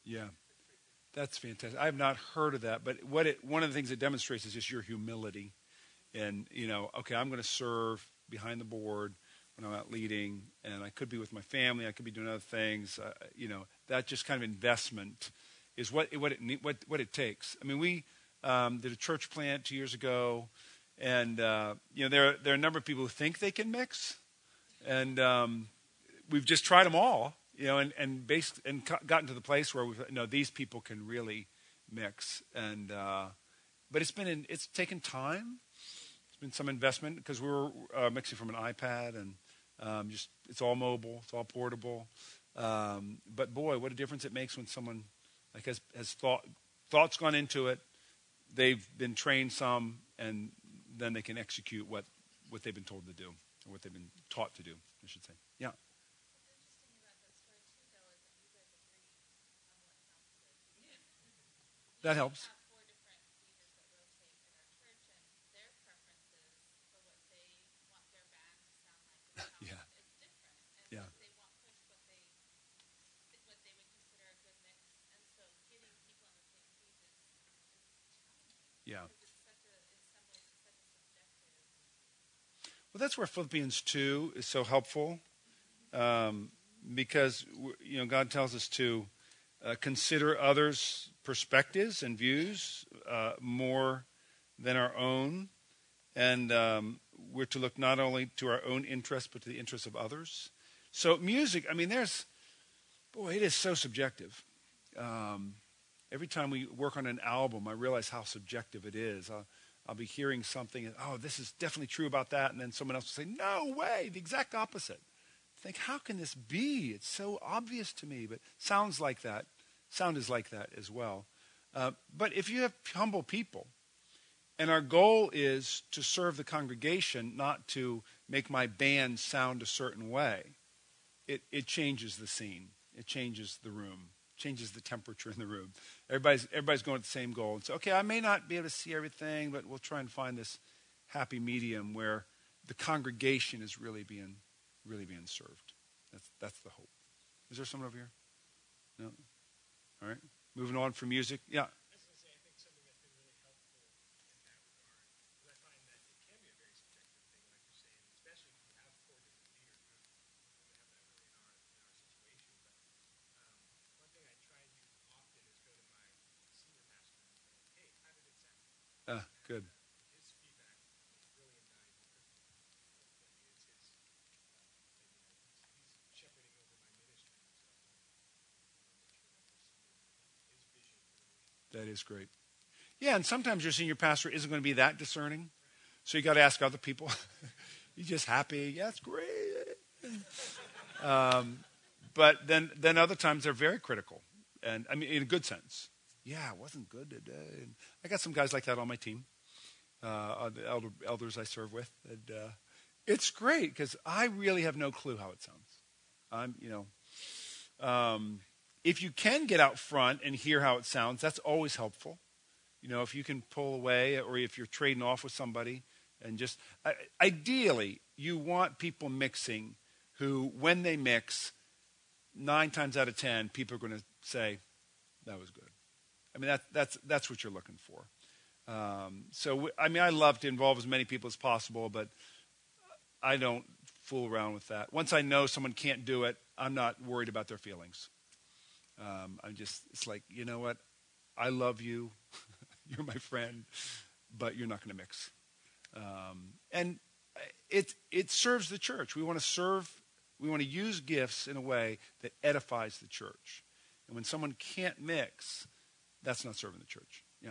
Yeah, that's fantastic. I have not heard of that, but one of the things it demonstrates is just your humility. And, okay, I'm going to serve behind the board when I'm out leading, and I could be with my family, I could be doing other things. That just kind of investment is what it takes. I mean, we did a church plant 2 years ago, and there are a number of people who think they can mix, and we've just tried them all, and gotten to the place where these people can really mix, and but it's taken time. It's been some investment because we were mixing from an iPad, and it's all mobile, it's all portable. But boy, what a difference it makes when someone has thoughts gone into it. They've been trained some, and then they can execute what they've been told to do, or what they've been taught to do, I should say. Yeah. That helps. Yeah. Yeah. Yeah. Well, that's where Philippians 2 is so helpful, because God tells us to consider others' perspectives and views more than our own, and we're to look not only to our own interests but to the interests of others. So music, I mean, it is so subjective. Every time we work on an album, I realize how subjective it is. I'll be hearing something, and this is definitely true about that, and then someone else will say, no way, the exact opposite. Think, how can this be? It's so obvious to me, but sound is like that as well. But if you have humble people, and our goal is to serve the congregation, not to make my band sound a certain way, it changes the scene. It changes the room, changes the temperature in the room. Everybody's going with the same goal. And so, okay, I may not be able to see everything, but we'll try and find this happy medium where the congregation is really being served. That's the hope. Is there someone over here? No? All right. Moving on from music. Yeah. I was going to say, I think something that's been really helpful in that regard, because I find that it can be a very subjective thing, like you're saying, especially if you have 4 different leaders. We don't have that really in our situation. But one thing I try and do often is go to my senior pastor and say, hey, how did it sound? Good. His feedback is really invaluable because it's his, he's shepherding over my ministry, and so make sure that we're seeing his vision for the mission. That is great. Yeah, and sometimes your senior pastor isn't going to be that discerning, so you got to ask other people. You just happy? Yeah, it's great. But then other times they're very critical, and I mean in a good sense. Yeah, it wasn't good today. And I got some guys like that on my team, the elders I serve with, and it's great because I really have no clue how it sounds. If you can get out front and hear how it sounds, that's always helpful. If you can pull away, or if you're trading off with somebody, and just ideally, you want people mixing who, when they mix, 9 times out of 10, people are going to say, "That was good." I mean, that's what you're looking for. I love to involve as many people as possible, but I don't fool around with that. Once I know someone can't do it, I'm not worried about their feelings. It's like, you know what? I love you. You're my friend, but you're not going to mix. And it serves the church. We want to use gifts in a way that edifies the church. And when someone can't mix, that's not serving the church. Yeah.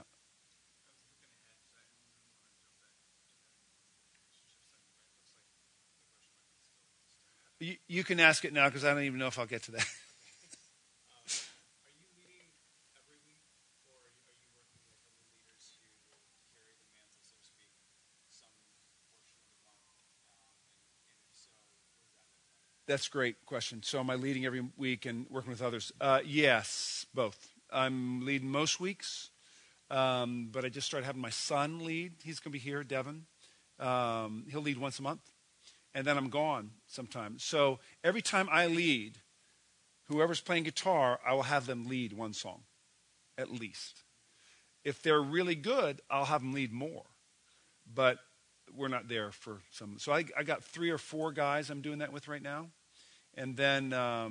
You can ask it now because I don't even know if I'll get to that. Are you leading every week, or are you working with other leaders who carry the mantle, so to speak, some portion of the month? And if so, what does that look like? That's a great question. So am I leading every week and working with others? Yes, both. I'm leading most weeks, but I just started having my son lead. He's going to be here, Devin. He'll lead once a month, and then I'm gone sometimes. So every time I lead, whoever's playing guitar, I will have them lead one song, at least. If they're really good, I'll have them lead more. But we're not there for some. So I got 3 or 4 guys I'm doing that with right now. And then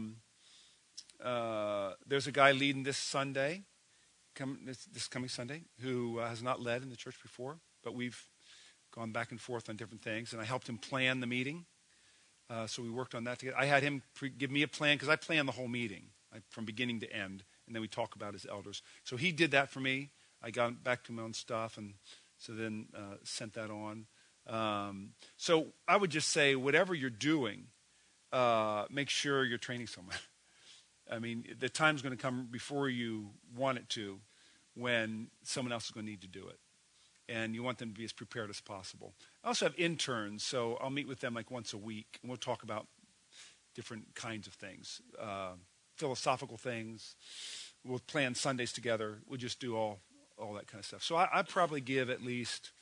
there's a guy leading this Sunday, this coming Sunday, who has not led in the church before, but we've gone back and forth on different things. And I helped him plan the meeting. So we worked on that together. I had him give me a plan, because I plan the whole meeting from beginning to end, and then we talk about as elders. So he did that for me. I got back to my own stuff, and so then sent that on. So I would just say, whatever you're doing, make sure you're training someone. I mean, the time's going to come before you want it to, when someone else is going to need to do it. And you want them to be as prepared as possible. I also have interns, so I'll meet with them like once a week, and we'll talk about different kinds of things, philosophical things. We'll plan Sundays together. We'll just do all that kind of stuff. So I probably give at least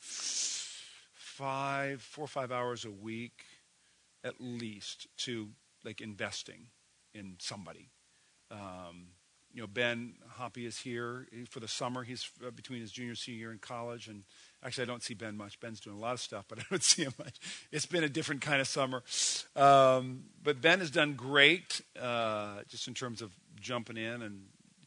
4 or 5 hours a week, at least, to like investing in somebody. Ben Hoppy is here for the summer. He's between his junior and senior year in college. And actually, I don't see Ben much. Ben's doing a lot of stuff, but I don't see him much. It's been a different kind of summer. But Ben has done great, just in terms of jumping in. And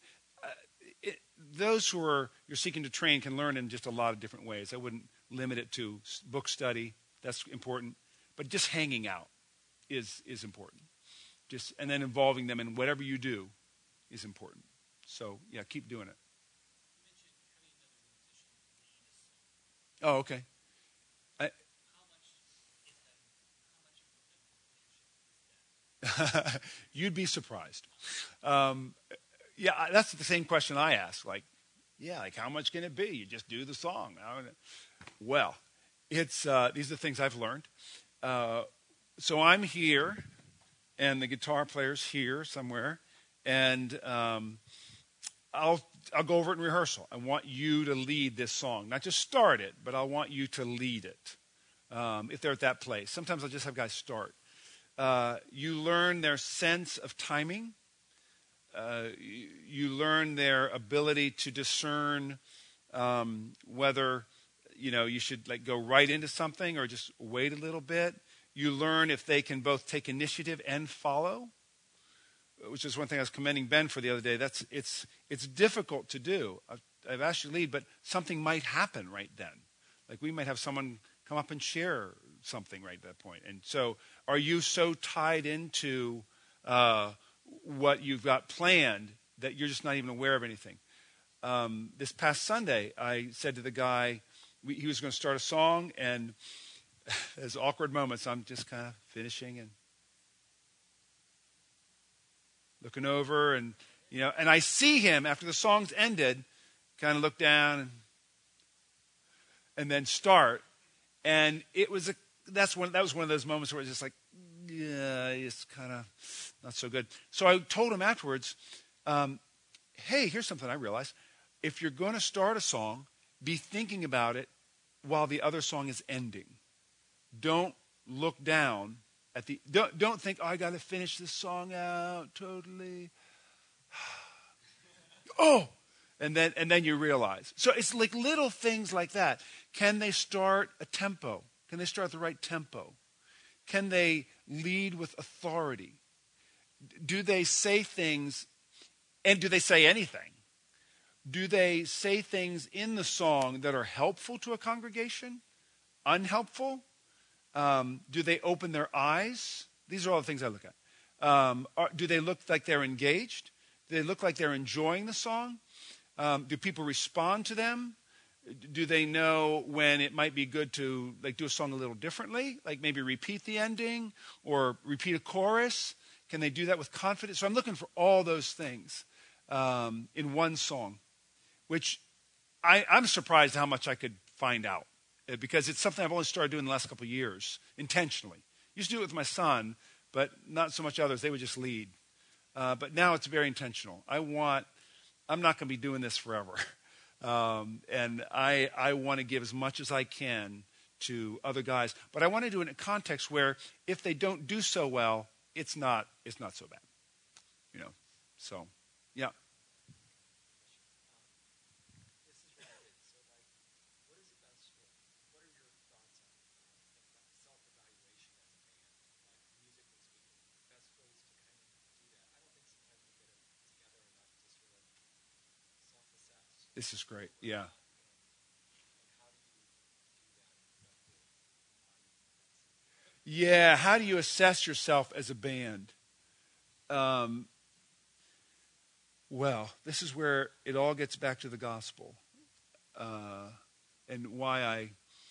those who you're seeking to train can learn in just a lot of different ways. I wouldn't limit it to book study. That's important. But just hanging out is important. And then involving them in whatever you do is important. So, yeah, keep doing it. Oh, okay. You'd be surprised. That's the same question I ask. Like how much can it be? You just do the song. Well, it's these are the things I've learned. So I'm here, and the guitar player's here somewhere, and I'll go over it in rehearsal. I want you to lead this song, not just start it, but I want you to lead it. If they're at that place, sometimes I'll just have guys start. You learn their sense of timing. You learn their ability to discern whether you should like go right into something or just wait a little bit. You learn if they can both take initiative and follow, which is one thing I was commending Ben for the other day. It's difficult to do. I've asked you to lead, but something might happen right then. Like we might have someone come up and share something right at that point. And so are you so tied into what you've got planned that you're just not even aware of anything? This past Sunday, I said to the guy, he was going to start a song, and there's awkward moments. I'm just kind of finishing and looking over, and and I see him after the song's ended, kind of look down and then start, and that was one of those moments where it's just like, yeah, it's kind of not so good. So I told him afterwards, hey, here's something I realized. If you're going to start a song, be thinking about it while the other song is ending. Don't look down at don't think, I got to finish this song out totally. And then you realize. So it's like little things like that. Can they start a tempo? Can they start the right tempo? Can they lead with authority? Do they say things, and do they say anything? Do they say things in the song that are helpful to a congregation? Unhelpful? Do they open their eyes? These are all the things I look at. Do they look like they're engaged? Do they look like they're enjoying the song? Do people respond to them? Do they know when it might be good to do a song a little differently? Like maybe repeat the ending or repeat a chorus? Can they do that with confidence? So I'm looking for all those things in one song, which I'm surprised how much I could find out, because it's something I've only started doing the last couple of years, intentionally. Used to do it with my son, but not so much others. They would just lead. But now it's very intentional. I'm not going to be doing this forever. And I want to give as much as I can to other guys. But I want to do it in a context where if they don't do so well, it's not so bad. So, yeah. This is related. So, like, what is the best? What are your thoughts on self-evaluation as a band, like musically speaking? Best ways to kind of do that. I don't think sometimes we get it together enough to sort of self-assess. This is great. Yeah. And how do you do that effectively? Yeah. How do you assess yourself as a band? Well, this is where it all gets back to the gospel, and why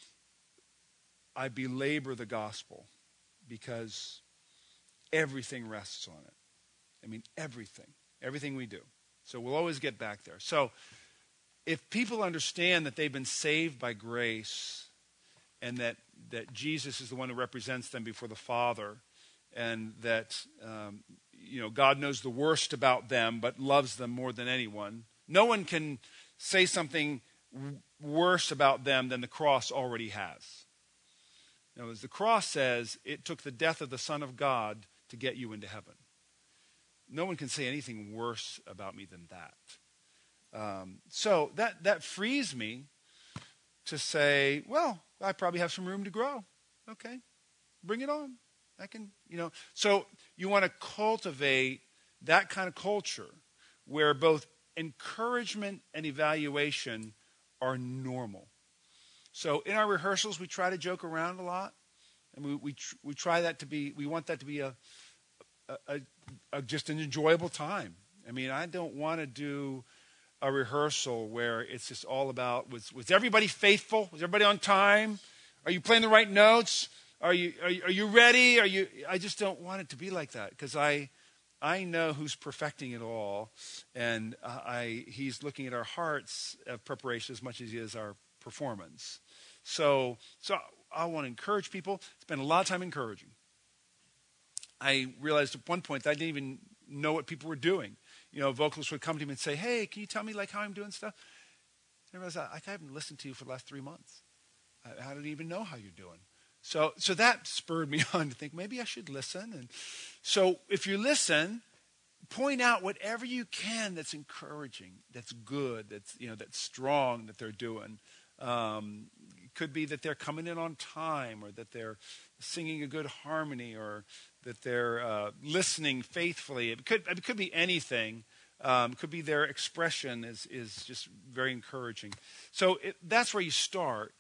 I belabor the gospel, because everything rests on it. I mean, everything we do. So we'll always get back there. So if people understand that they've been saved by grace, and that Jesus is the one who represents them before the Father, and that God knows the worst about them but loves them more than anyone. No one can say something worse about them than the cross already has. Now, as the cross says, it took the death of the Son of God to get you into heaven. No one can say anything worse about me than that. So that frees me to say, well, I probably have some room to grow. Okay, bring it on. I can, So you want to cultivate that kind of culture where both encouragement and evaluation are normal. So in our rehearsals, we try to joke around a lot, and we try that to be. We want that to be a just an enjoyable time. I mean, I don't want to do a rehearsal where it's just all about was everybody faithful? Was everybody on time? Are you playing the right notes? Are you ready? I just don't want it to be like that, because I know who's perfecting it all, and he's looking at our hearts of preparation as much as he is our performance. So I want to encourage people. Spend a lot of time encouraging. I realized at one point that I didn't even know what people were doing. Vocalists would come to me and say, "Hey, can you tell me like how I'm doing stuff?" And I realized I haven't listened to you for the last 3 months. I don't even know how you're doing. So that spurred me on to think maybe I should listen. And so if you listen, point out whatever you can that's encouraging, that's good, that's strong that they're doing. It could be that they're coming in on time, or that they're singing a good harmony, or that they're listening faithfully. It could be anything. It could be their expression is just very encouraging. So that's where you start.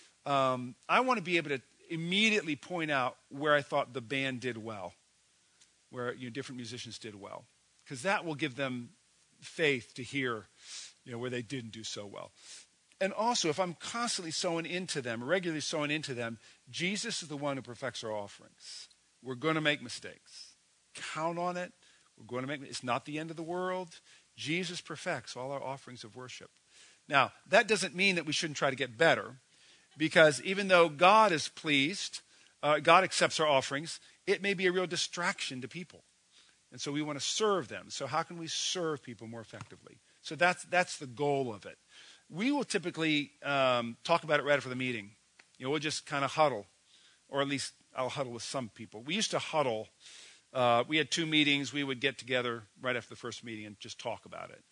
I want to be able to immediately point out where I thought the band did well, where different musicians did well, because that will give them faith to hear where they didn't do so well. And also, if I'm constantly sowing into them, regularly sowing into them, Jesus is the one who perfects our offerings. We're going to make mistakes. Count on it. It's not the end of the world. Jesus perfects all our offerings of worship. Now, that doesn't mean that we shouldn't try to get better, because even though God is pleased, God accepts our offerings, it may be a real distraction to people. And so we want to serve them. So how can we serve people more effectively? So that's the goal of it. We will typically talk about it right after the meeting. We'll just kind of huddle, or at least I'll huddle with some people. We used to huddle. We had 2 meetings. We would get together right after the first meeting and just talk about it.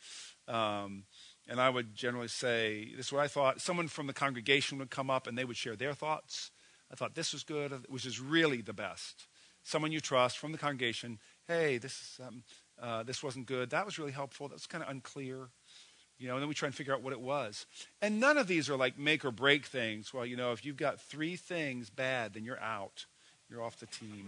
And I would generally say, this is what I thought. Someone from the congregation would come up and they would share their thoughts. I thought this was good, which is really the best. Someone you trust from the congregation, hey, this wasn't good. That was really helpful. That was kind of unclear. And then we try and figure out what it was. And none of these are like make or break things. Well, if you've got 3 things bad, then you're out. You're off the team.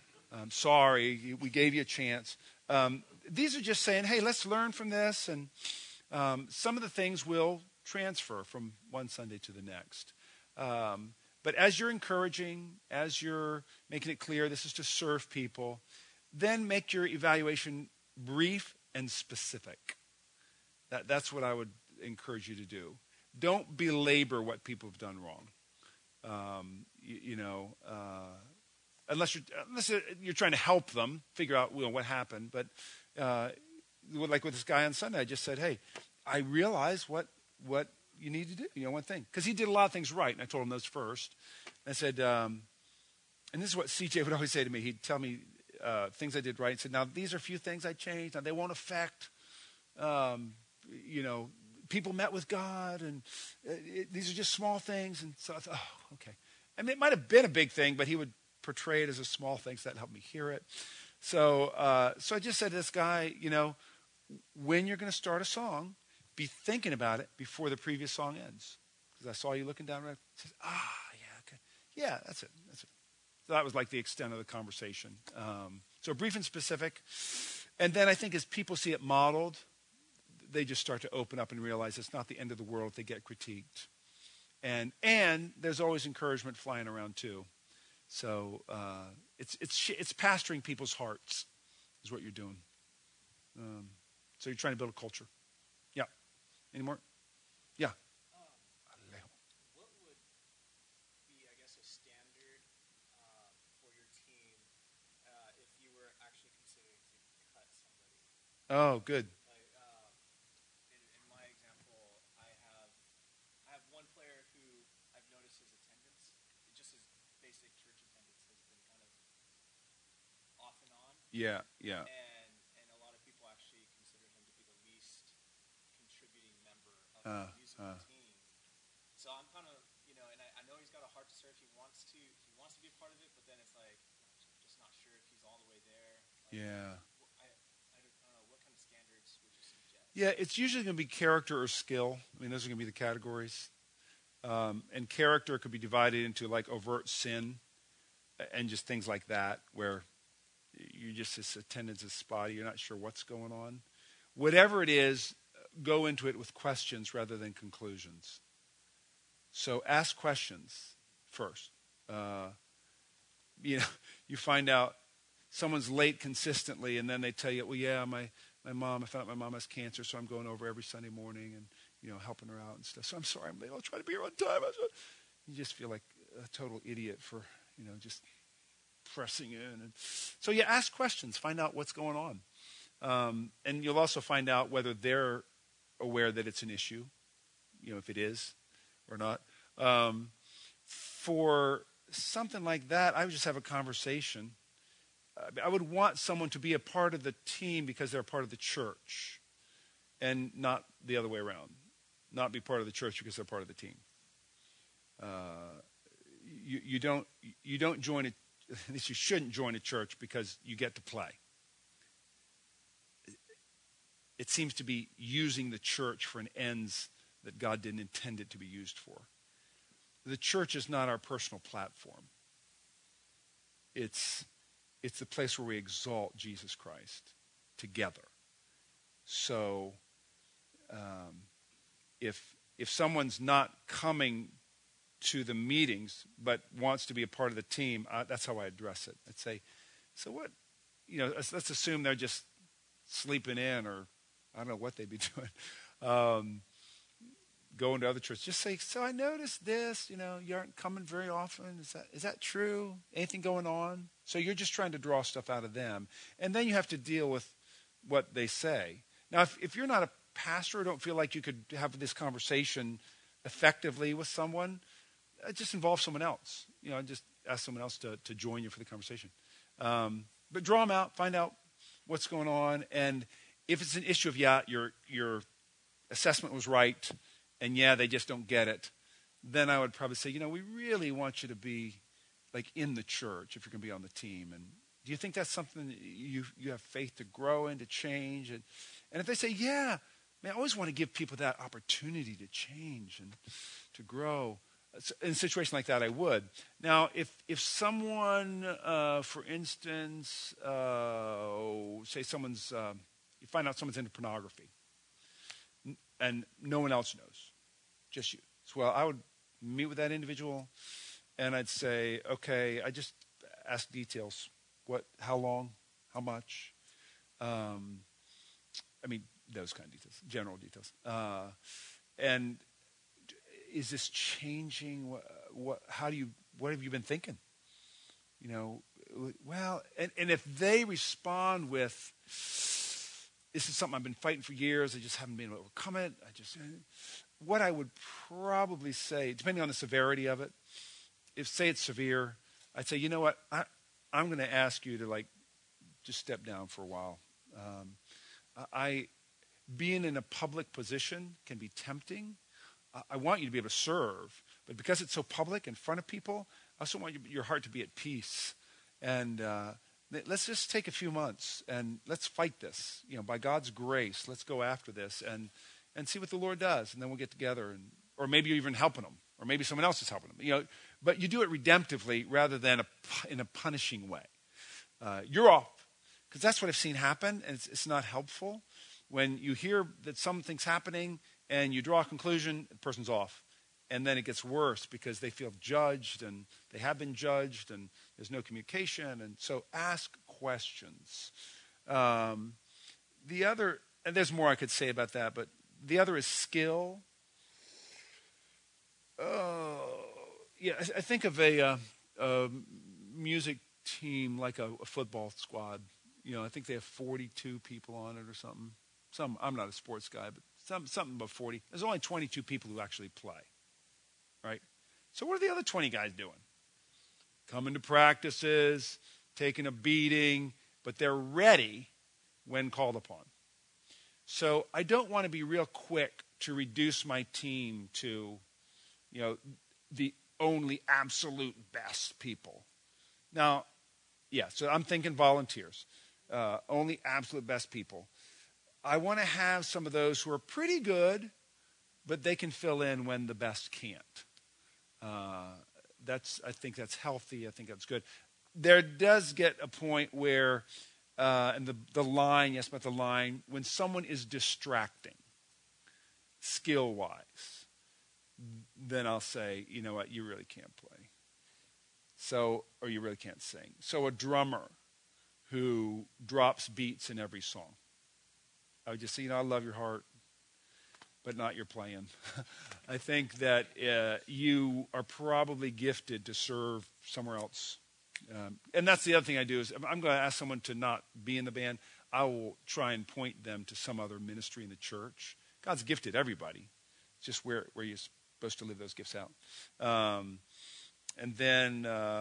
Sorry, we gave you a chance. These are just saying, hey, let's learn from this. And some of the things will transfer from one Sunday to the next. But as you're encouraging, as you're making it clear this is to serve people, then make your evaluation brief and specific. That's what I would encourage you to do. Don't belabor what people have done wrong. Unless you're trying to help them figure out what happened. But like with this guy on Sunday, I just said, hey, I realize what you need to do. One thing. Because he did a lot of things right, and I told him those first. And I said, and this is what CJ would always say to me. He'd tell me, things I did right and said, now these are a few things I changed. Now they won't affect, people met with God, and these are just small things. And so I thought, oh, okay. I mean, it might have been a big thing, but he would portray it as a small thing, so that helped me hear it. So I just said to this guy, when you're going to start a song, be thinking about it before the previous song ends. Because I saw you looking down. Right? I said, yeah, okay. Yeah, that's it. So that was like the extent of the conversation. So brief and specific. And then I think as people see it modeled, they just start to open up and realize it's not the end of the world if they get critiqued. And there's always encouragement flying around too. So it's pastoring people's hearts is what you're doing. So you're trying to build a culture. Yeah. Any more? Yeah. What would be, I guess, a standard for your team if you were actually considering to cut somebody? Oh, good. Like in my example, I have one player who I've noticed his attendance, just his basic church attendance, has been kind of off and on. Yeah. And a lot of people actually consider him to be the least contributing member of the musical team. So I'm kind of, and I know he's got a heart to serve. He wants to be a part of it, but then it's like, I'm just not sure if he's all the way there. Like, Yeah. I don't know. What kind of standards would you suggest? Yeah, it's usually going to be character or skill. I mean, those are going to be the categories. And character could be divided into like overt sin and just things like that, where his attendance is spotty. You're not sure what's going on. Whatever it is, go into it with questions rather than conclusions. So ask questions first. You find out someone's late consistently, and then they tell you, well, yeah, my mom, I found out my mom has cancer, so I'm going over every Sunday morning and, helping her out and stuff. So I'm sorry, I'm late. I'll try to be here on time. You just feel like a total idiot for, just pressing in. And so you ask questions, find out what's going on. And you'll also find out whether they're aware that it's an issue, if it is or not. For something like that, I would just have a conversation. I would want someone to be a part of the team because they're a part of the church, and not the other way around. Not be part of the church because they're part of the team. You don't join at least you shouldn't join a church because you get to play. It seems to be using the church for an ends that God didn't intend it to be used for. The church is not our personal platform. It's the place where we exalt Jesus Christ together. So if someone's not coming to the meetings but wants to be a part of the team, that's how I address it. I'd say, so what, let's assume they're just sleeping in, or I don't know what they'd be doing. Going to other churches, just say, so I noticed this, you aren't coming very often. Is that true? Anything going on? So you're just trying to draw stuff out of them. And then you have to deal with what they say. Now, if you're not a pastor or don't feel like you could have this conversation effectively with someone, just involve someone else. Just ask someone else to join you for the conversation. But draw them out, find out what's going on. And if it's an issue of, your assessment was right, and they just don't get it, then I would probably say, we really want you to be like in the church if you're going to be on the team. And do you think that's something that you have faith to grow in, to change? And if they say, yeah, man, I always want to give people that opportunity to change and to grow. In a situation like that, I would. Now, if someone, for instance, say someone's, you find out someone's into pornography, and no one else knows, just you. So, I would meet with that individual, and I'd say, okay, I just ask details. How long, how much? Those kind of details, general details. And is this changing? What have you been thinking? Well, and if they respond with, this is something I've been fighting for years, I just haven't been able to overcome it. What I would probably say, depending on the severity of it, if say it's severe, I'd say, you know what, I'm going to ask you to just step down for a while. Being in a public position can be tempting. I want you to be able to serve, but because it's so public in front of people, I also want your heart to be at peace. And let's just take a few months and let's fight this. By God's grace, let's go after this and see what the Lord does. And then we'll get together, or maybe you're even helping them, or maybe someone else is helping them. But you do it redemptively rather than in a punishing way. You're off, because that's what I've seen happen, and it's not helpful. When you hear that something's happening and you draw a conclusion, the person's off. And then it gets worse because they feel judged, and they have been judged, and there's no communication. And so ask questions. The other, and there's more I could say about that, but the other is skill. I think of a music team like a football squad. I think they have 42 people on it or something. I'm not a sports guy, but something about 40. There's only 22 people who actually play, right? So what are the other 20 guys doing? Coming to practices, taking a beating, but they're ready when called upon. So I don't want to be real quick to reduce my team to, the only absolute best people. Now, so I'm thinking volunteers, only absolute best people. I want to have some of those who are pretty good, but they can fill in when the best can't. I think that's healthy. I think that's good. There does get a point where, and the line, yes, but the line, when someone is distracting, skill-wise, then I'll say, you know what, you really can't play. Or you really can't sing. So a drummer who drops beats in every song. I would just say, I love your heart, but not your playing. I think that you are probably gifted to serve somewhere else. And that's the other thing I do is if I'm going to ask someone to not be in the band, I will try and point them to some other ministry in the church. God's gifted everybody. It's just where you're supposed to live those gifts out. And then,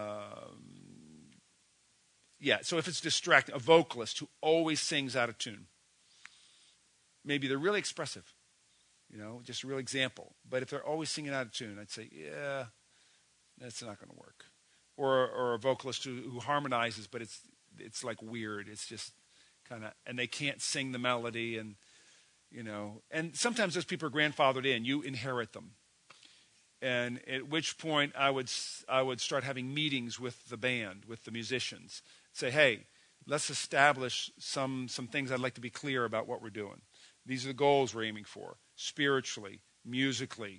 so if it's distracting, a vocalist who always sings out of tune. Maybe they're really expressive, just a real example. But if they're always singing out of tune, I'd say, that's not going to work. Or a vocalist who harmonizes, but it's like weird. It's just kind of, and they can't sing the melody, and and sometimes those people are grandfathered in. You inherit them. And at which point I would start having meetings with the band, with the musicians. Say, hey, let's establish some things I'd like to be clear about what we're doing. These are the goals we're aiming for, spiritually, musically,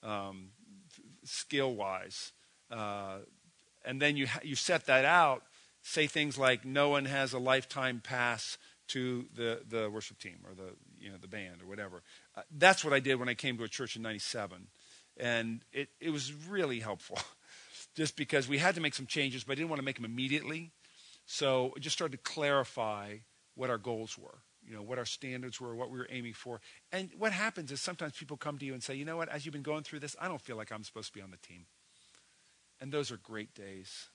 skill-wise. And then you set that out. Say things like, no one has a lifetime pass to the worship team or the band or whatever. That's what I did when I came to a church in 97. And it was really helpful just because we had to make some changes, but I didn't want to make them immediately. So I just started to clarify what our goals were, what our standards were, what we were aiming for. And what happens is sometimes people come to you and say, you know what, as you've been going through this, I don't feel like I'm supposed to be on the team. And those are great days.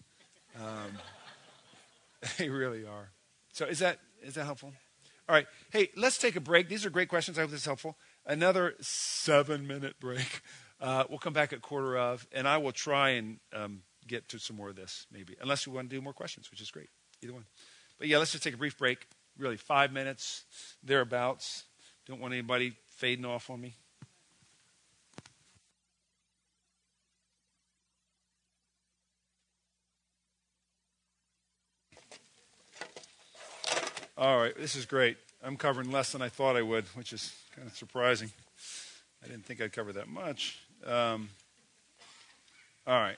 They really are. So is that helpful? All right. Hey, let's take a break. These are great questions. I hope this is helpful. Another 7-minute break. We'll come back at 1:15, and I will try and get to some more of this, maybe. Unless we want to do more questions, which is great. Either one. But let's just take a brief break. Really, 5 minutes, thereabouts. Don't want anybody fading off on me. All right, this is great. I'm covering less than I thought I would, which is kind of surprising. I didn't think I'd cover that much. All right.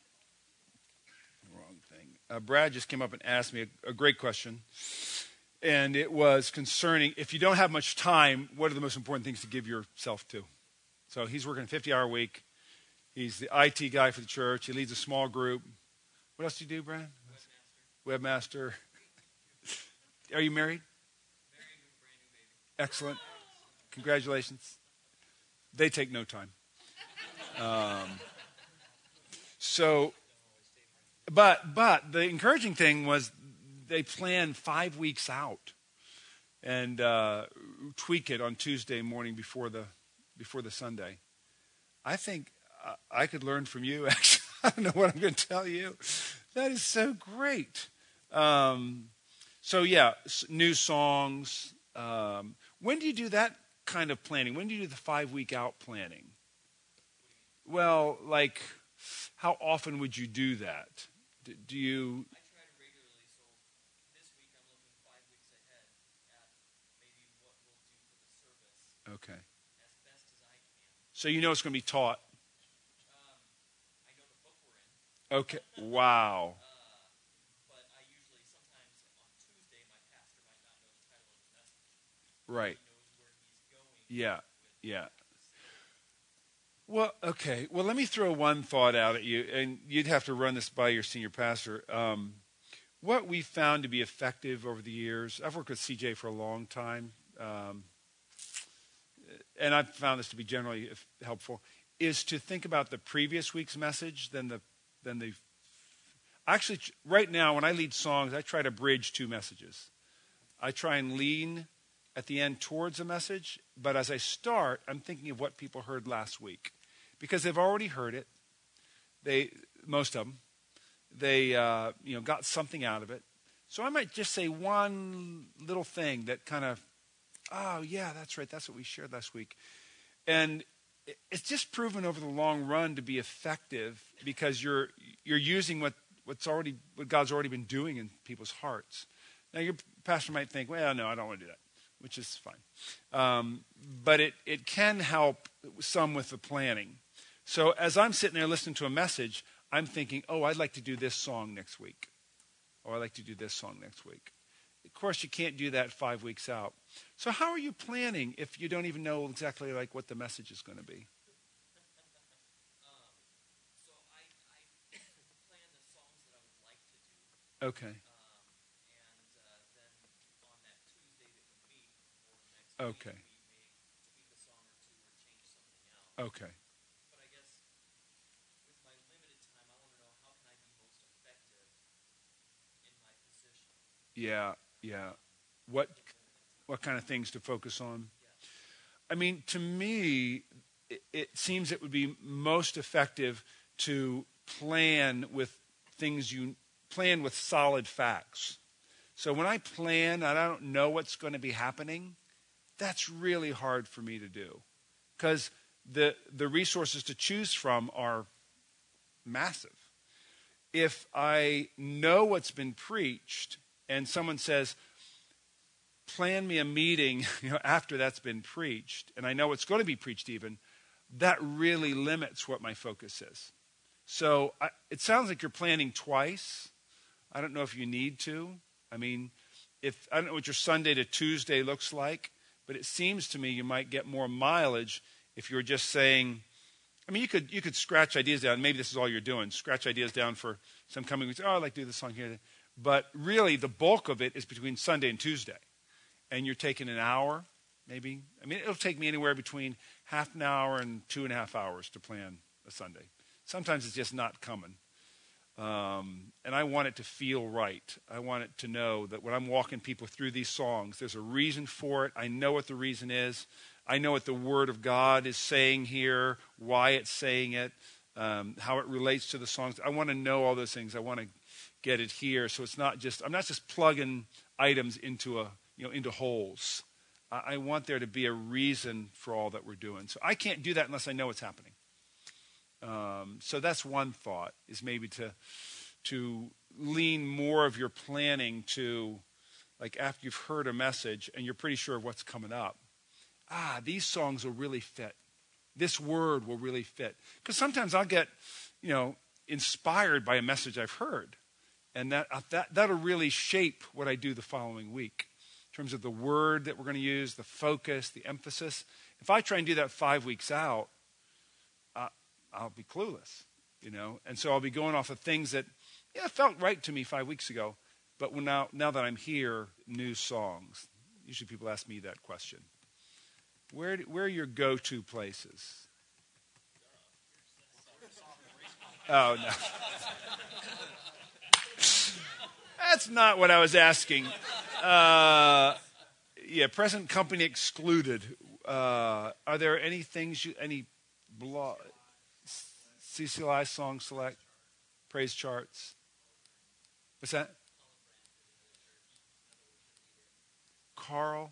Wrong thing. Brad just came up and asked me a great question. And it was concerning, if you don't have much time, what are the most important things to give yourself to? So he's working a 50-hour week. He's the IT guy for the church. He leads a small group. What else do you do, Brad? Webmaster. Are you married? Married with a brand new baby. Excellent. Congratulations. They take no time. But the encouraging thing was they plan 5 weeks out and tweak it on Tuesday morning before the Sunday. I think I could learn from you. Actually, I don't know what I'm going to tell you. That is so great. So yeah, new songs. When do you do that kind of planning? When do you do the 5 week out planning? Well, like, how often would you do that? Do you? I try to regularly, so this week I'm looking 5 weeks ahead at maybe what we'll do for the service Okay. as best as I can. So you know it's going to be taught. I know the book we're in, Okay. Wow. but I usually sometimes on Tuesday my pastor might not know the title of the message. Right. He knows where he's going. Yeah. Yeah. Well, okay. Well, let me throw one thought out at you, and you'd have to run this by your senior pastor. What we found to be effective over the years, I've worked with CJ for a long time, and I've found this to be generally helpful, is to think about the previous week's message than the. Actually, right now, when I lead songs, I try to bridge two messages. I try and lean at the end towards a message, but as I start, I'm thinking of what people heard last week, because they've already heard it. Most of them, they got something out of it. So I might just say one little thing that kind of, oh yeah, that's right, that's what we shared last week, and it's just proven over the long run to be effective because you're using what God's already been doing in people's hearts. Now your pastor might think, well, no, I don't want to do that, which is fine. But it can help some with the planning. So as I'm sitting there listening to a message, I'm thinking, oh, I'd like to do this song next week. Or I'd like to do this song next week. Of course, you can't do that 5 weeks out. So how are you planning if you don't even know exactly like what the message is going to be? So I plan the songs that I would like to do. Okay. And then on that Tuesday that we meet, or next Okay. week, we may tweak a song or two or change something out. Okay. But I guess with my limited time, I want to know how can I be most effective in my position. Yeah. What kind of things to focus on? I mean, to me, it seems it would be most effective to plan with solid facts. So when I plan and I don't know what's going to be happening, that's really hard for me to do because the resources to choose from are massive. If I know what's been preached and someone says, plan me a meeting after that's been preached, and I know it's going to be preached even, that really limits what my focus is. So it sounds like you're planning twice. I don't know if you need to. I mean, I don't know what your Sunday to Tuesday looks like, but it seems to me you might get more mileage if you're just saying, I mean, you could scratch ideas down. Maybe this is all you're doing. Scratch ideas down for some coming weeks. Oh, I'd like to do this song here. But really, the bulk of it is between Sunday and Tuesday. And you're taking an hour, maybe. I mean, it'll take me anywhere between half an hour and 2.5 hours to plan a Sunday. Sometimes it's just not coming. And I want it to feel right. I want it to know that when I'm walking people through these songs, there's a reason for it. I know what the reason is. I know what the Word of God is saying here, why it's saying it, how it relates to the songs. I want to know all those things. I want to get it here. So I'm not just plugging items into holes. I want there to be a reason for all that we're doing. So I can't do that unless I know what's happening. So that's one thought, is maybe to lean more of your planning to, like, after you've heard a message and you're pretty sure of what's coming up. These songs will really fit. This word will really fit. Because sometimes I'll get, inspired by a message I've heard. And that'll really shape what I do the following week. In terms of the word that we're going to use, the focus, the emphasis. If I try and do that 5 weeks out, I'll be clueless, And so I'll be going off of things that, felt right to me 5 weeks ago. But now that I'm here, new songs. Usually people ask me that question. Where are your go-to places? Oh, no. That's not what I was asking. Yeah, present company excluded. Are there any things any CCLI song select, praise charts? What's that? Carl?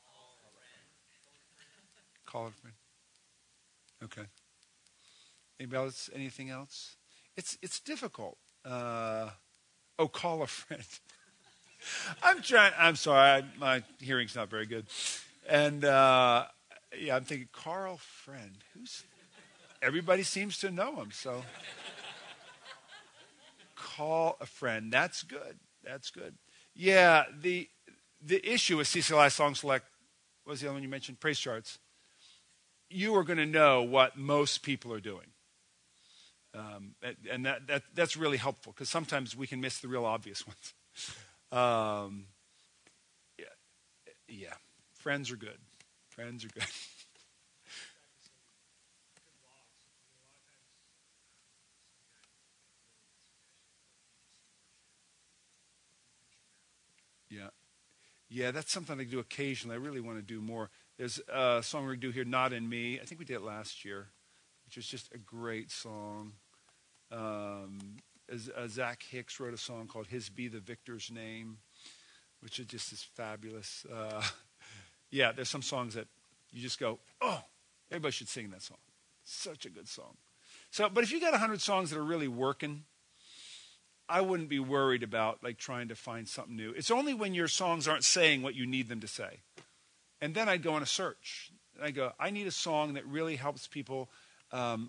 Call a friend. Okay. Anybody else? Anything else? It's difficult. Call a friend. I'm sorry. My hearing's not very good. And I'm thinking Carl Friend. Everybody seems to know him. So call a friend. That's good. That's good. Yeah. The issue with CCLI Song Select, what was the other one you mentioned? Praise charts. You are going to know what most people are doing. And that's really helpful because sometimes we can miss the real obvious ones. Yeah. Friends are good. Friends are good. Yeah. Yeah, that's something I do occasionally. I really want to do more. There's a song we do here, Not in Me. I think we did it last year, which is just a great song. Zach Hicks wrote a song called His Be the Victor's Name, which is just fabulous. Yeah, there's some songs that you just go, oh, everybody should sing that song. Such a good song. So, but if you got 100 songs that are really working, I wouldn't be worried about like trying to find something new. It's only when your songs aren't saying what you need them to say. And then I'd go on a search. And I go, I need a song that really helps people have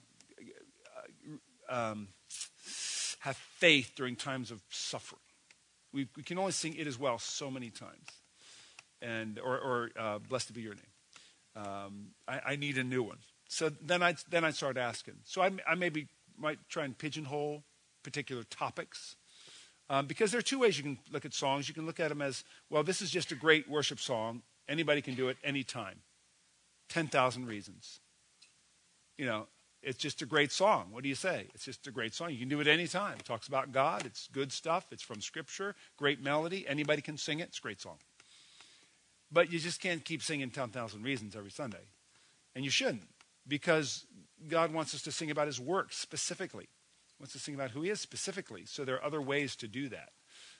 faith during times of suffering. We can only sing It As Well so many times. And or Blessed Be Your Name. I need a new one. So then I'd start asking. So I might try and pigeonhole particular topics. Because there are two ways you can look at songs. You can look at them as, well, this is just a great worship song. Anybody can do it anytime. 10,000 reasons. You know, it's just a great song. What do you say? It's just a great song. You can do it anytime. It talks about God. It's good stuff. It's from Scripture. Great melody. Anybody can sing it. It's a great song. But you just can't keep singing 10,000 reasons every Sunday. And you shouldn't. Because God wants us to sing about His work specifically. He wants us to sing about who He is specifically. So there are other ways to do that.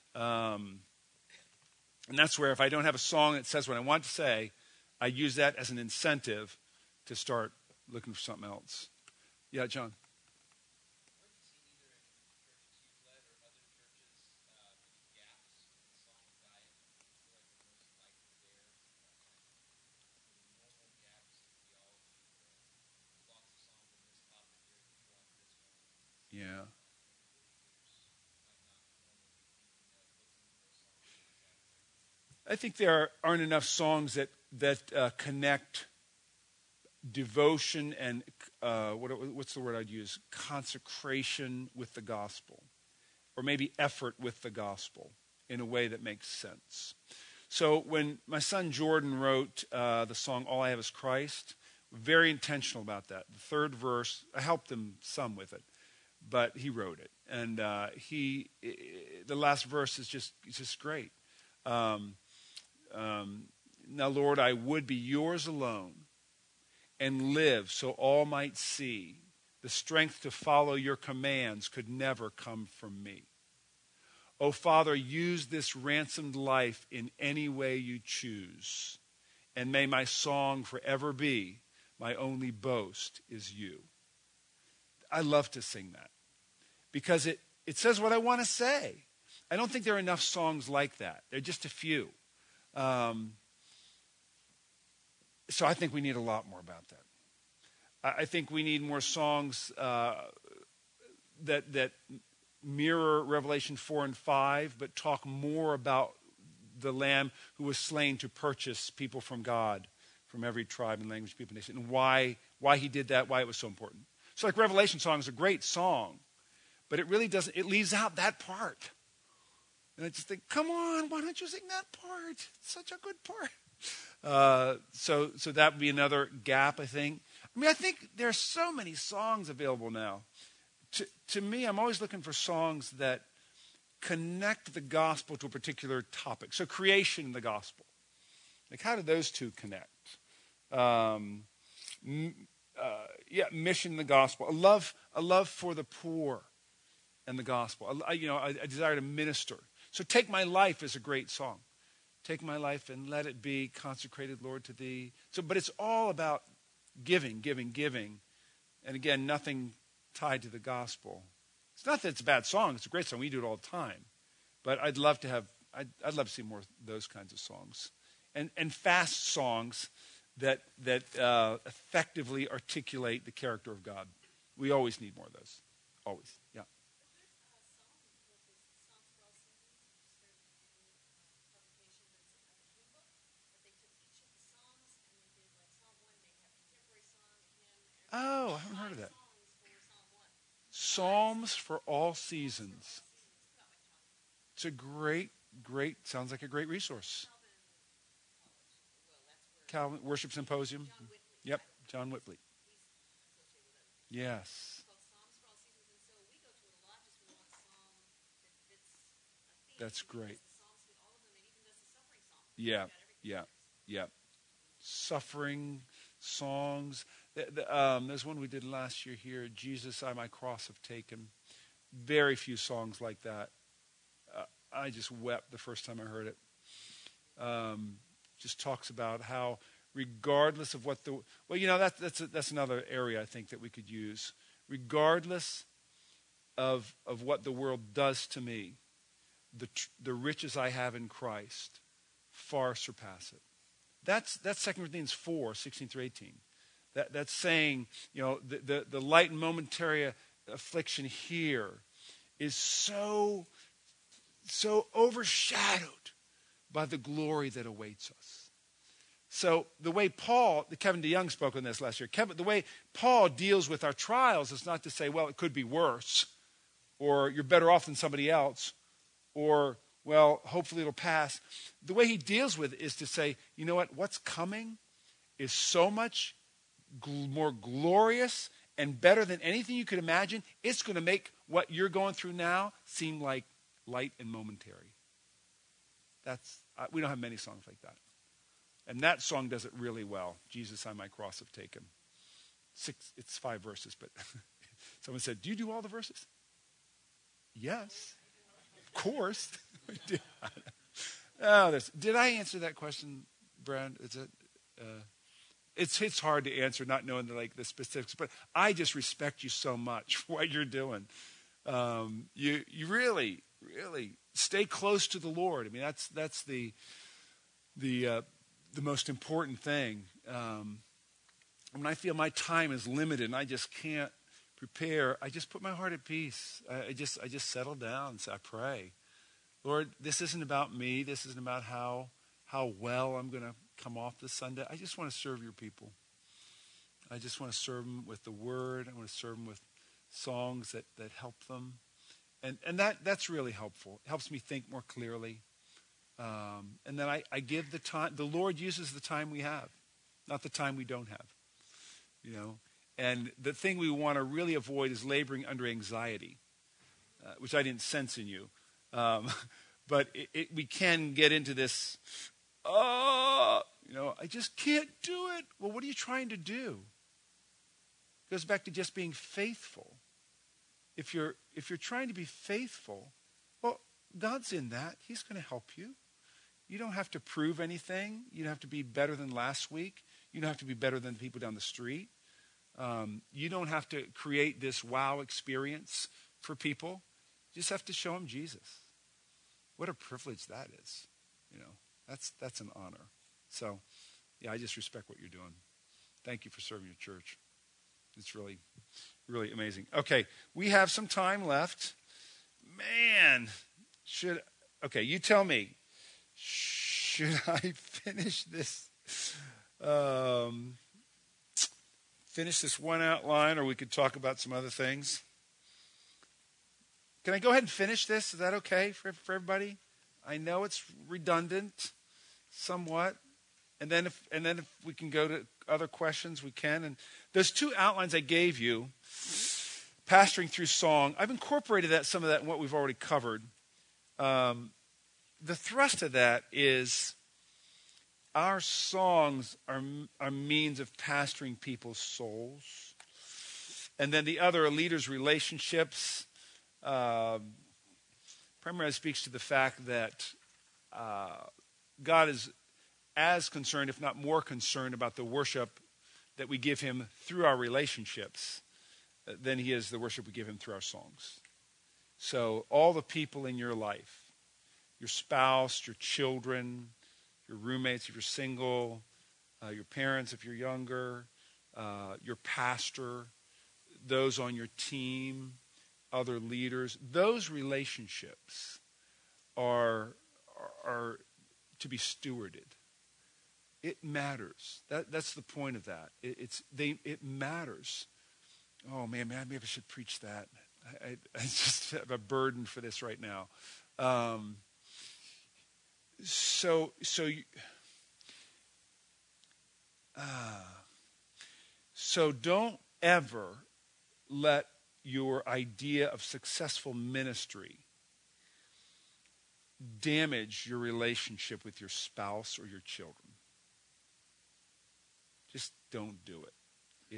And that's where if I don't have a song that says what I want to say, I use that as an incentive to start looking for something else. Yeah, John. What have you seen either in churches you've led or other churches, maybe gaps in the song diet? I feel like the most likely there, normal gaps in theology. There's lots of songs on this topic here. If you want this one, Yeah. I think there aren't enough songs that connect devotion and what's the word I'd use? Consecration with the gospel, or maybe effort with the gospel in a way that makes sense. So when my son Jordan wrote the song "All I Have Is Christ," very intentional about that. The third verse, I helped him some with it, but he wrote it, and the last verse is just great. Now, Lord, I would be yours alone and live so all might see. The strength to follow your commands could never come from me. Oh, Father, use this ransomed life in any way you choose. And may my song forever be, my only boast is you. I love to sing that because it says what I want to say. I don't think there are enough songs like that. There are just a few. So I think we need a lot more about that. I think we need more songs that mirror Revelation 4 and 5, but talk more about the Lamb who was slain to purchase people from God, from every tribe and language, people, nation, and why he did that, why it was so important. So like Revelation song is a great song, but it really doesn't, it leaves out that part. And I just think, come on, why don't you sing that part? It's such a good part. So that would be another gap, I think. I mean, I think there are so many songs available now. To me, I'm always looking for songs that connect the gospel to a particular topic. So creation and the gospel. Like, how do those two connect? Mission and the gospel. A love for the poor and the gospel. A desire to minister. So Take My Life is a great song. Take my life and let it be consecrated, Lord, to thee. But it's all about giving. And again, nothing tied to the gospel. It's not that it's a bad song. It's a great song. We do it all the time. But I'd love to see more of those kinds of songs. And fast songs that effectively articulate the character of God. We always need more of those. Always. Yeah. Oh, I haven't heard of that. Psalms for all seasons. It's a great, sounds like a great resource. Calvin Worship Symposium. Yep, John Whitley. Yes. That's great. Yeah. Suffering songs. There's one we did last year here, Jesus, I My Cross Have Taken. Very few songs like that. I just wept the first time I heard it. Just talks about how regardless of what that's another area I think that we could use. Regardless of what the world does to me, the riches I have in Christ far surpass it. That's 2 Corinthians 4:16 through 18. That's saying, the light and momentary affliction here is so overshadowed by the glory that awaits us. So the way Kevin DeYoung spoke on this last year, the way Paul deals with our trials is not to say, well, it could be worse, or you're better off than somebody else, or, well, hopefully it'll pass. The way he deals with it is to say, you know what, what's coming is so much more glorious and better than anything you could imagine. It's going to make what you're going through now seem like light and momentary. We don't have many songs like that. And that song does it really well. Jesus, I My Cross Have Taken. It's 5 verses, but someone said, do you do all the verses? Yes, of course. Did I answer that question, Brad? Is it? It's hard to answer not knowing the specifics, but I just respect you so much for what you're doing. You really stay close to the Lord. I mean, that's the most important thing. When I feel my time is limited and I just can't prepare, I just put my heart at peace. I just settle down and say, I pray, Lord, this isn't about me. This isn't about how well I'm going to come off this Sunday. I just want to serve your people. I just want to serve them with the word. I want to serve them with songs that help them. And that's really helpful. It helps me think more clearly. And then I give the time. The Lord uses the time we have, not the time we don't have. And the thing we want to really avoid is laboring under anxiety, which I didn't sense in you. But we can get into this, I just can't do it. Well, what are you trying to do? It goes back to just being faithful. If you're trying to be faithful, well, God's in that. He's going to help you. You don't have to prove anything. You don't have to be better than last week. You don't have to be better than the people down the street. You don't have to create this wow experience for people. You just have to show them Jesus. What a privilege that is. That's an honor. So, yeah, I just respect what you're doing. Thank you for serving your church. It's really, really amazing. Okay, we have some time left. Man, you tell me. Should I finish this? Finish this one outline, or we could talk about some other things. Can I go ahead and finish this? Is that okay for everybody? I know it's redundant, somewhat. And then if we can go to other questions, we can. And those 2 outlines I gave you, pastoring through song, I've incorporated some of that in what we've already covered. The thrust of that is our songs are means of pastoring people's souls. And then the other are leaders' relationships. Primarily speaks to the fact that God is as concerned, if not more concerned, about the worship that we give him through our relationships than he is the worship we give him through our songs. So all the people in your life, your spouse, your children, your roommates if you're single, your parents if you're younger, your pastor, those on your team, other leaders, those relationships are to be stewarded. It matters. That's the point of that. It matters. Oh man, maybe I should preach that. I just have a burden for this right now. So don't ever let your idea of successful ministry damage your relationship with your spouse or your children. Just don't do it.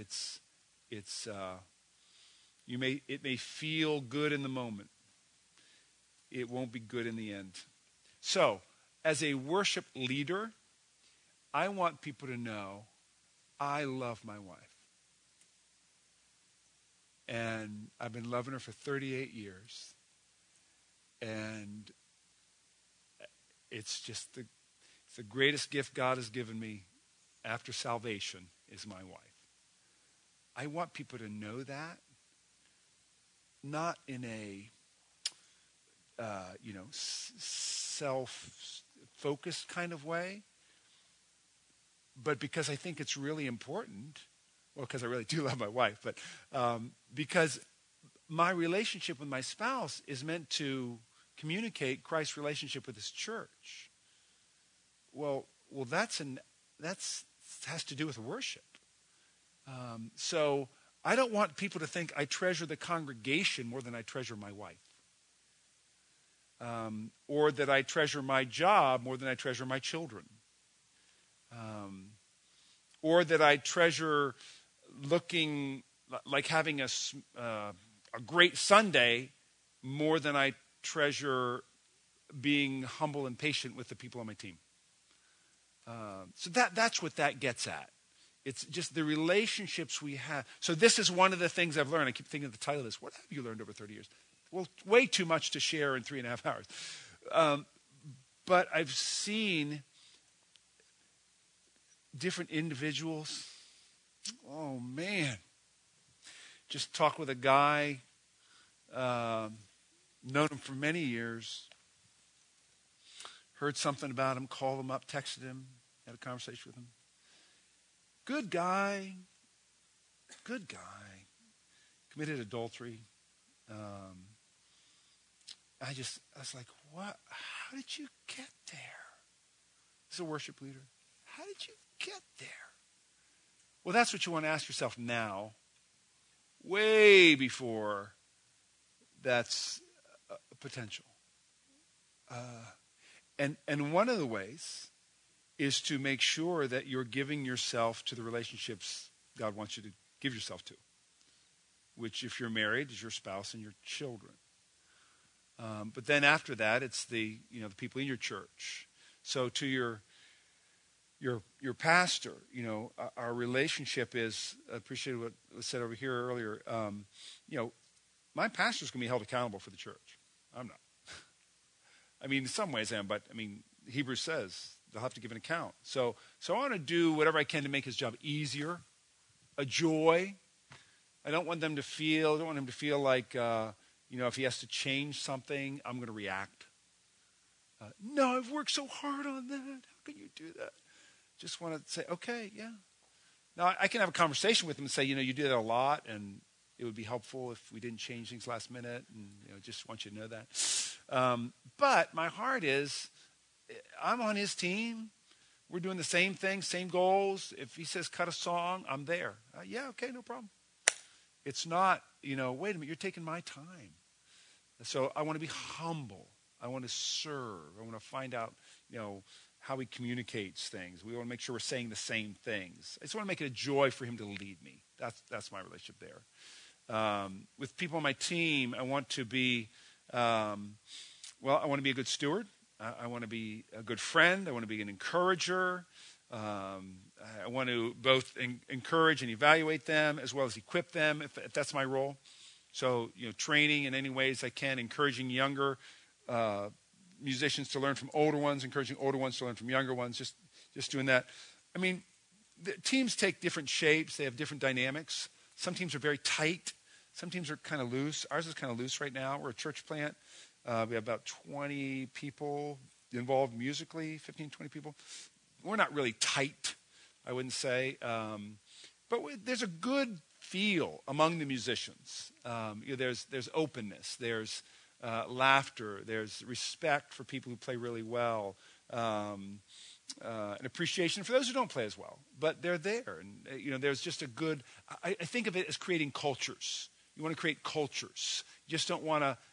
It may feel good in the moment. It won't be good in the end. So, as a worship leader, I want people to know I love my wife. And I've been loving her for 38 years. And it's just the greatest gift God has given me after salvation is my wife. I want people to know that, not in a self-focused kind of way, but because I think it's really important. Well, because I really do love my wife, but because my relationship with my spouse is meant to communicate Christ's relationship with his church. Well, that's has to do with worship. So I don't want people to think I treasure the congregation more than I treasure my wife. Or that I treasure my job more than I treasure my children. Or that I treasure looking like having a great Sunday more than I treasure being humble and patient with the people on my team. So that's what that gets at. It's just the relationships we have. So this is one of the things I've learned. I keep thinking of the title of this. What have you learned over 30 years? Well, way too much to share in 3.5 hours. But I've seen different individuals. Oh, man. Just talked with a guy, known him for many years. Heard something about him, called him up, texted him, had a conversation with him. Good guy. Committed adultery. I was like, what? How did you get there? He's a worship leader. How did you get there? Well, that's what you want to ask yourself now, way before that's a potential. And one of the ways is to make sure that you're giving yourself to the relationships God wants you to give yourself to, which, if you're married, is your spouse and your children. But then after that, it's the people in your church. So to your pastor, our relationship is, I appreciate what was said over here earlier. My pastor's going to be held accountable for the church. I'm not. I mean, in some ways I am, but Hebrews says they'll have to give an account. So I want to do whatever I can to make his job easier, a joy. I don't want him to feel like, if he has to change something, I'm going to react. No, I've worked so hard on that. How can you do that? Just want to say, okay, yeah. Now, I can have a conversation with him and say, you do that a lot, and it would be helpful if we didn't change things last minute, and just want you to know that. But my heart is, I'm on his team. We're doing the same thing, same goals. If he says cut a song, I'm there. Yeah, okay, no problem. It's not, wait a minute, you're taking my time. So I want to be humble. I want to serve. I want to find out, how he communicates things. We want to make sure we're saying the same things. I just want to make it a joy for him to lead me. That's my relationship there. With people on my team, I want to be, I want to be a good steward. I want to be a good friend. I want to be an encourager. I want to both encourage and evaluate them as well as equip them, if that's my role. So, training in any ways I can, encouraging younger musicians to learn from older ones, encouraging older ones to learn from younger ones, just doing that. I mean, the teams take different shapes. They have different dynamics. Some teams are very tight. Some teams are kind of loose. Ours is kind of loose right now. We're a church plant. We have about 20 people involved musically, 15, 20 people. We're not really tight, I wouldn't say. But there's a good feel among the musicians. There's openness. There's laughter. There's respect for people who play really well. An appreciation for those who don't play as well. But they're there. And, there's just a good... I think of it as creating cultures. You want to create cultures. You just don't want to,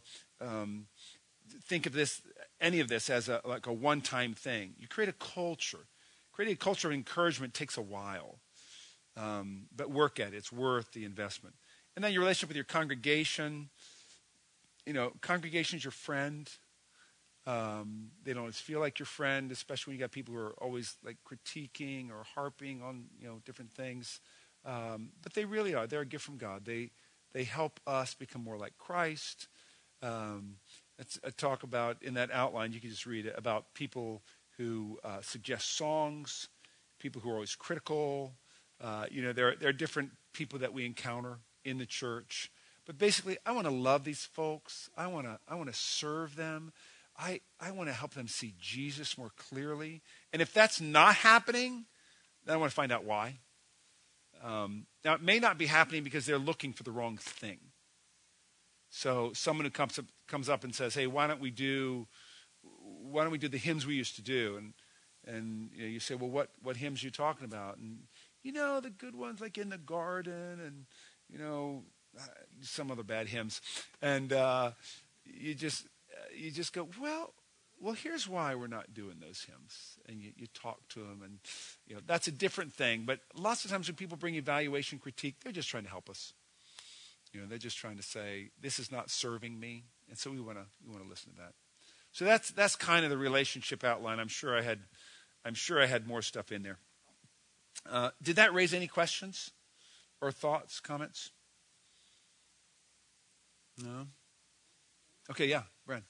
think of any of this as a one-time thing. You create a culture. Creating a culture of encouragement takes a while. But work at it. It's worth the investment. And then your relationship with your congregation. Congregation is your friend. They don't always feel like your friend, especially when you got people who are always like critiquing or harping on, different things. But they really are. They're a gift from God. They help us become more like Christ. It's a talk about, in that outline, you can just read it, about people who suggest songs, people who are always critical. There are different people that we encounter in the church. But basically, I want to love these folks. I want to serve them. I want to help them see Jesus more clearly. And if that's not happening, then I want to find out why. Now, it may not be happening because they're looking for the wrong thing. So someone who comes up and says, "Hey, why don't we do the hymns we used to do?" And you say, "Well, what hymns are you talking about?" And the good ones like "In the Garden" and some other bad hymns. And you just go, well, here's why we're not doing those hymns. And you talk to them, and that's a different thing. But lots of times when people bring evaluation critique, they're just trying to help us. They're just trying to say, this is not serving me. And so we want to listen to that. So that's kind of the relationship outline. I'm sure I had more stuff in there. Did that raise any questions or thoughts, comments? No? Okay, yeah, Brad.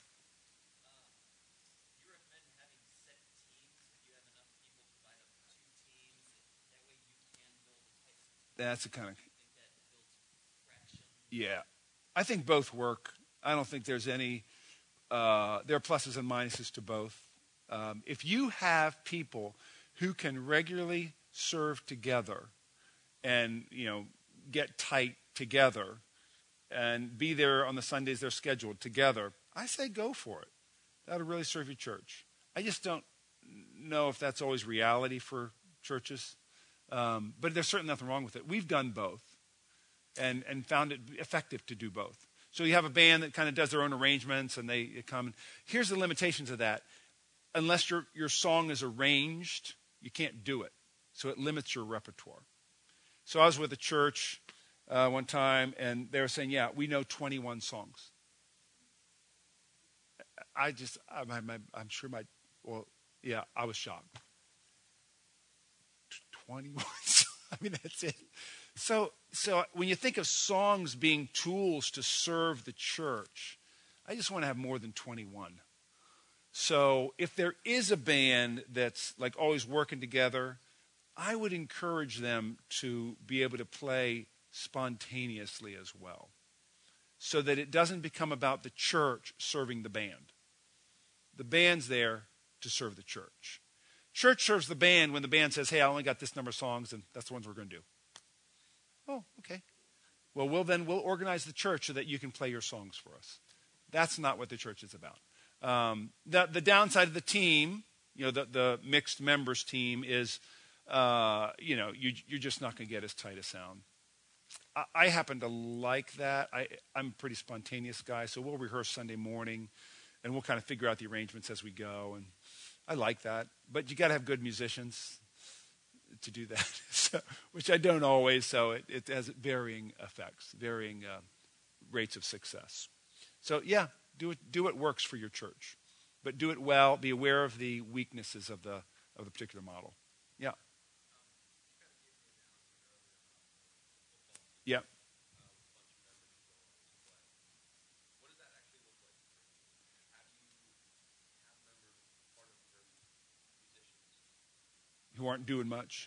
You recommend having set teams if you have enough people to line up 2 teams. That way you can build a tight. That's the kind of... I think that builds traction. Yeah. I think both work. I don't think there's any... there are pluses and minuses to both. If you have people who can regularly serve together and, get tight together and be there on the Sundays they're scheduled together, I say go for it. That'll really serve your church. I just don't know if that's always reality for churches. But there's certainly nothing wrong with it. We've done both and found it effective to do both. So you have a band that kind of does their own arrangements and they come. Here's the limitations of that. Unless your song is arranged, you can't do it. So it limits your repertoire. So I was with a church one time, and they were saying, yeah, we know 21 songs. I'm sure I was shocked. 21 songs. I mean, that's it. So when you think of songs being tools to serve the church, I just want to have more than 21. So if there is a band that's like always working together, I would encourage them to be able to play spontaneously as well, so that it doesn't become about the church serving the band. The band's there to serve the church. Church serves the band when the band says, "Hey, I only got this number of songs, and that's the ones we're going to do." Oh, okay. Well, we'll organize the church so that you can play your songs for us. That's not what the church is about. The downside of the team, the mixed members team is, you're just not going to get as tight a sound. I happen to like that. I'm a pretty spontaneous guy, so we'll rehearse Sunday morning. and we'll kind of figure out the arrangements as we go. And I like that. But you got to have good musicians to do that, so, which I don't always. So it has varying effects, varying rates of success. So yeah, do what works for your church, but do it well. Be aware of the weaknesses of the particular model. Yeah. Yeah. Who aren't doing much.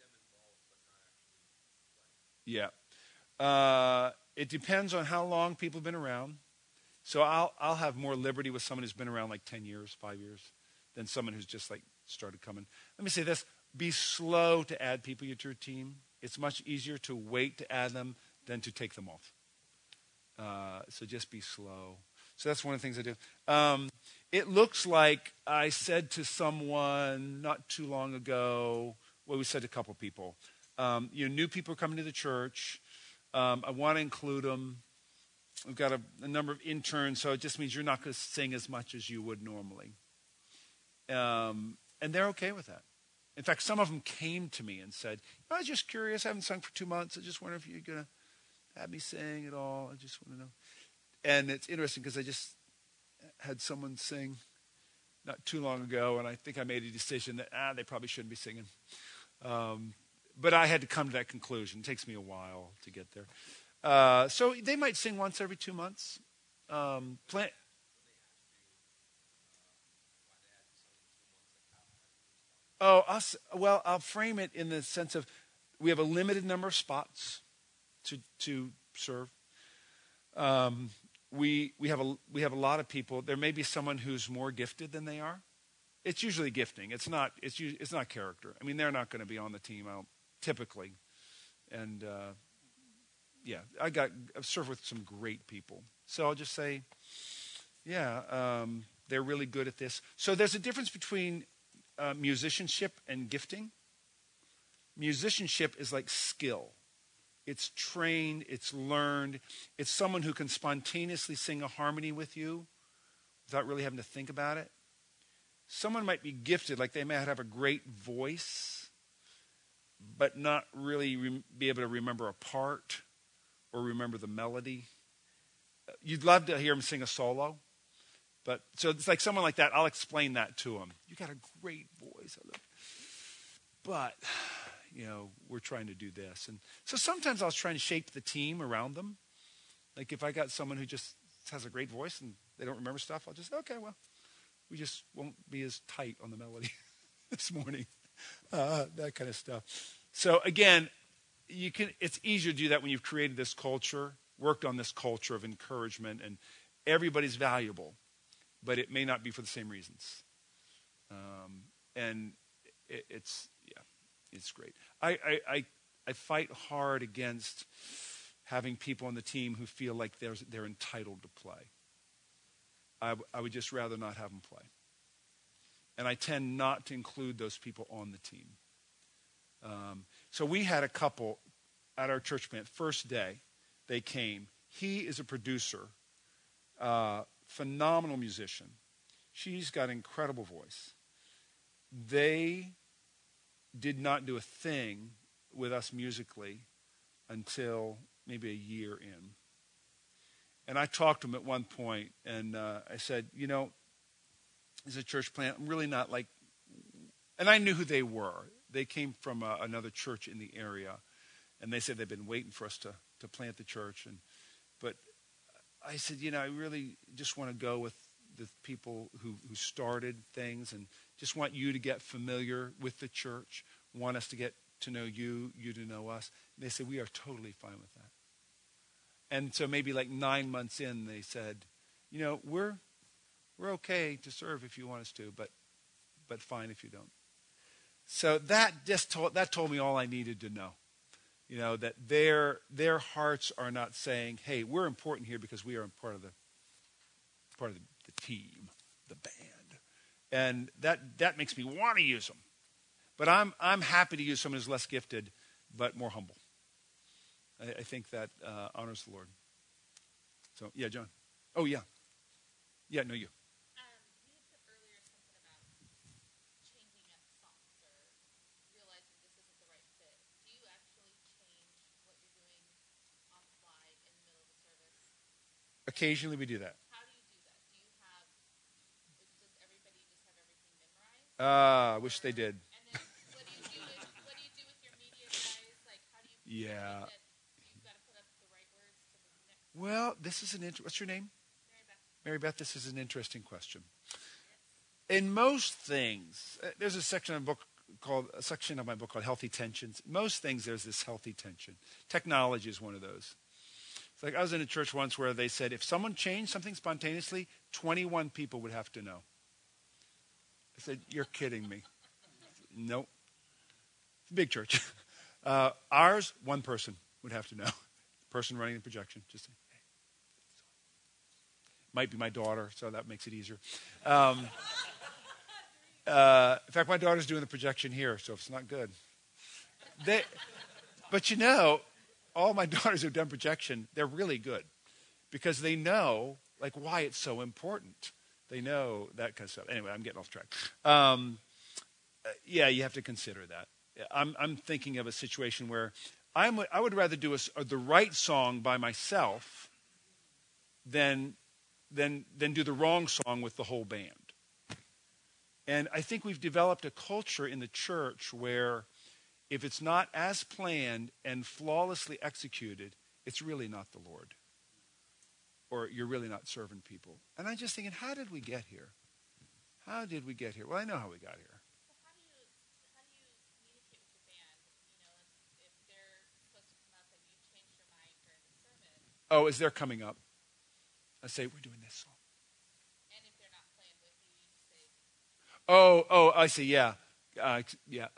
Yeah. It depends on how long people have been around. So I'll have more liberty with someone who's been around like 10 years, 5 years, than someone who's just like started coming. Let me say this. Be slow to add people to your team. It's much easier to wait to add them than to take them off. So just be slow. So that's one of the things I do. It looks like I said to someone not too long ago, well, we said to a couple people, new people are coming to the church. I want to include them. We've got a number of interns, so it just means you're not going to sing as much as you would normally. And they're okay with that. In fact, some of them came to me and said, I was just curious. I haven't sung for 2 months. I just wonder if you're going to have me sing at all. I just want to know. And it's interesting because I just had someone sing not too long ago, and I think I made a decision that they probably shouldn't be singing. But I had to come to that conclusion. It takes me a while to get there. So they might sing once every 2 months. I'll frame it in the sense of we have a limited number of spots to serve. We have a lot of people. There may be someone who's more gifted than they are. It's usually gifting. It's not character. I mean, they're not going to be on the team typically. And I've served with some great people. So I'll just say, they're really good at this. So there's a difference between musicianship and gifting. Musicianship is like skill. It's trained, it's learned. It's someone who can spontaneously sing a harmony with you without really having to think about it. Someone might be gifted, like they might have a great voice, but not really be able to remember a part or remember the melody. You'd love to hear them sing a solo. So it's like someone like that, I'll explain that to them. You got a great voice. But, we're trying to do this. And so sometimes I was trying to shape the team around them. Like if I got someone who just has a great voice and they don't remember stuff, I'll just say, okay, well, we just won't be as tight on the melody this morning. That kind of stuff. So again, it's easier to do that when you've created this culture, worked on this culture of encouragement, and everybody's valuable. But it may not be for the same reasons. And it's great. I fight hard against having people on the team who feel like they're entitled to play. I would just rather not have them play. And I tend not to include those people on the team. So we had a couple at our church plant. First day, they came. He is a producer. Phenomenal musician. She's got an incredible voice. They did not do a thing with us musically until maybe a year in. And I talked to him at one point, and I said, as a church plant, I'm really not like, and I knew who they were. They came from another church in the area, and they said they've been waiting for us to plant the church. But I said, I really just want to go with the people who started things and just want you to get familiar with the church, want us to get to know you to know us. And they said, we are totally fine with that. And so maybe like 9 months in, they said, we're okay to serve if you want us to, but fine if you don't. So that told me all I needed to know. That their hearts are not saying, hey, we're important here because we are part of the team, the band. And that makes me want to use them. But I'm happy to use someone who's less gifted, but more humble. I think that honors the Lord. So, yeah, John. Oh, yeah. Yeah, no, you. Occasionally we do that. How do you do that? Do you have, does everybody just have everything memorized? I wish they did. And then what do you do with your media guys? Like, how do you Yeah. that you've got to put up the right words to the next? Well, this is what's your name? Mary Beth. Mary Beth, this is an interesting question. In most things, there's a section of my book called Healthy Tensions. Most things there's this healthy tension. Technology is one of those. It's like I was in a church once where they said if someone changed something spontaneously, 21 people would have to know. I said, you're kidding me. Nope. It's a big church. Ours, one person would have to know. The person running the projection. Just say, hey. Might be my daughter, so that makes it easier. In fact, my daughter's doing the projection here, so if it's not good. But you know, all my daughters who've done projection, they're really good because they know like why it's so important. They know that kind of stuff. Anyway, I'm getting off track. Yeah, you have to consider that. I'm thinking of a situation where I would rather do the right song by myself than do the wrong song with the whole band. And I think we've developed a culture in the church where if it's not as planned and flawlessly executed, it's really not the Lord. Or you're really not serving people. And I'm just thinking, how did we get here? How did we get here? Well, I know how we got here. So how do you communicate with the band? You know, if they're supposed to come up and you changed your mind during the sermon, Oh, as they're coming up, I say, we're doing this song. and if they're not playing with you, you say, Oh, I see, yeah. Yeah.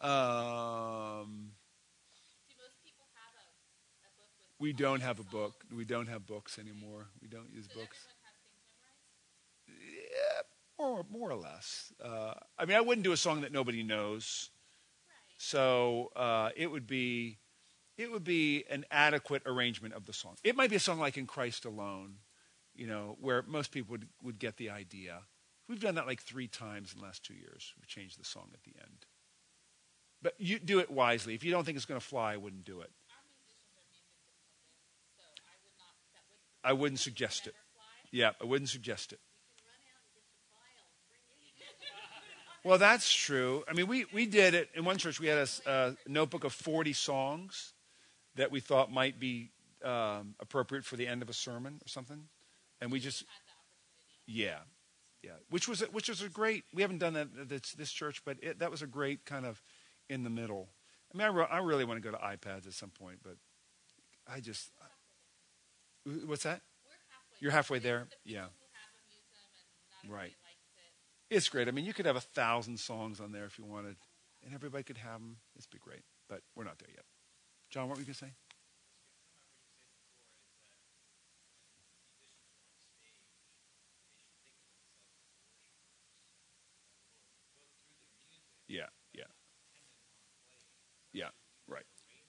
do most people have a book with? We all don't these have a book. songs? We don't have books anymore. We don't use So books. everyone has things memorized? Yeah, more or less. I mean, I wouldn't do a song that nobody knows. Right. So it would be an adequate arrangement of the song. It might be a song like In Christ Alone, you know, where most people would get the idea. We've done that like 3 times in the last 2 years. We've changed the song at the end. But you do it wisely. If you don't think it's going to fly, I wouldn't do it. Our musicians are music dependent, so I would not. That would. I wouldn't suggest it. Never fly. Yeah, I wouldn't suggest it. You can run out and get your file and bring it. Well, that's true. I mean, we did it. In one church, we had a notebook of 40 songs that we thought might be appropriate for the end of a sermon or something. And we just, yeah. Which was a great, we haven't done that at this church, but that was a great kind of in the middle. I mean, I really want to go to iPads at some point, but I just, what's that? We're halfway. You're halfway there? The people Yeah. who have them use them, and not Right. everybody likes it. It's great. I mean, you could have 1,000 songs on there if you wanted, and everybody could have them. It'd be great, but we're not there yet. John, what were you going to say? Yeah. Yeah, right.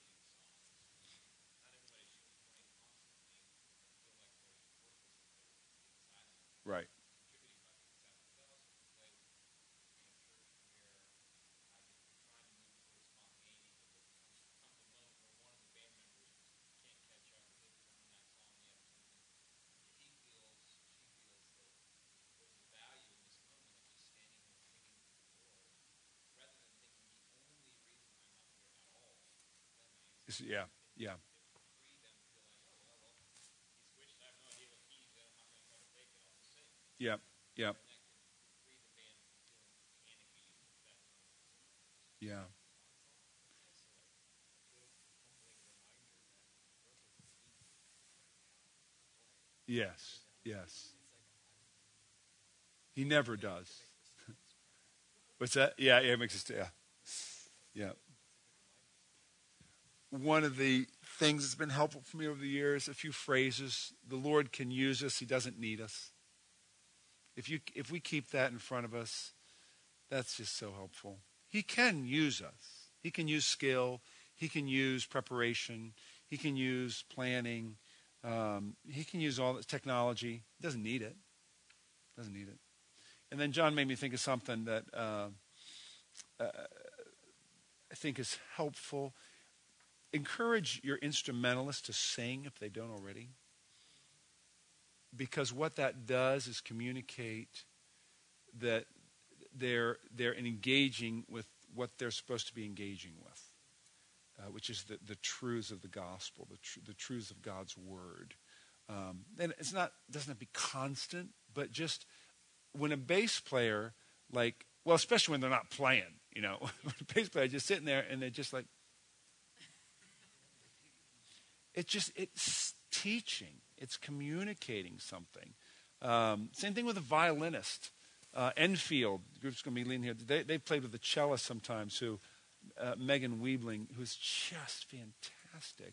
Right. Yeah. Yeah. Yeah. Yeah. Yes. He never does. What's that? Yeah, it makes us, yeah. One of the things that's been helpful for me over the years, a few phrases. The Lord can use us. He doesn't need us. If we keep that in front of us, that's just so helpful. He can use us. He can use skill. He can use preparation. He can use planning. He can use all this technology. He doesn't need it. And then John made me think of something that I think is helpful. Encourage your instrumentalists to sing if they don't already. because what that does is communicate that they're engaging with what they're supposed to be engaging with, which is the truths of the gospel, the truths of God's word. And it's not doesn't have to be constant, but just when a bass player, like, well, especially when they're not playing, when a bass player just sitting there and they're just like, it's teaching, it's communicating something. Same thing with a violinist. Enfield, the group's going to be leading here. They played with the cellist sometimes, Megan Weebling, who's just fantastic.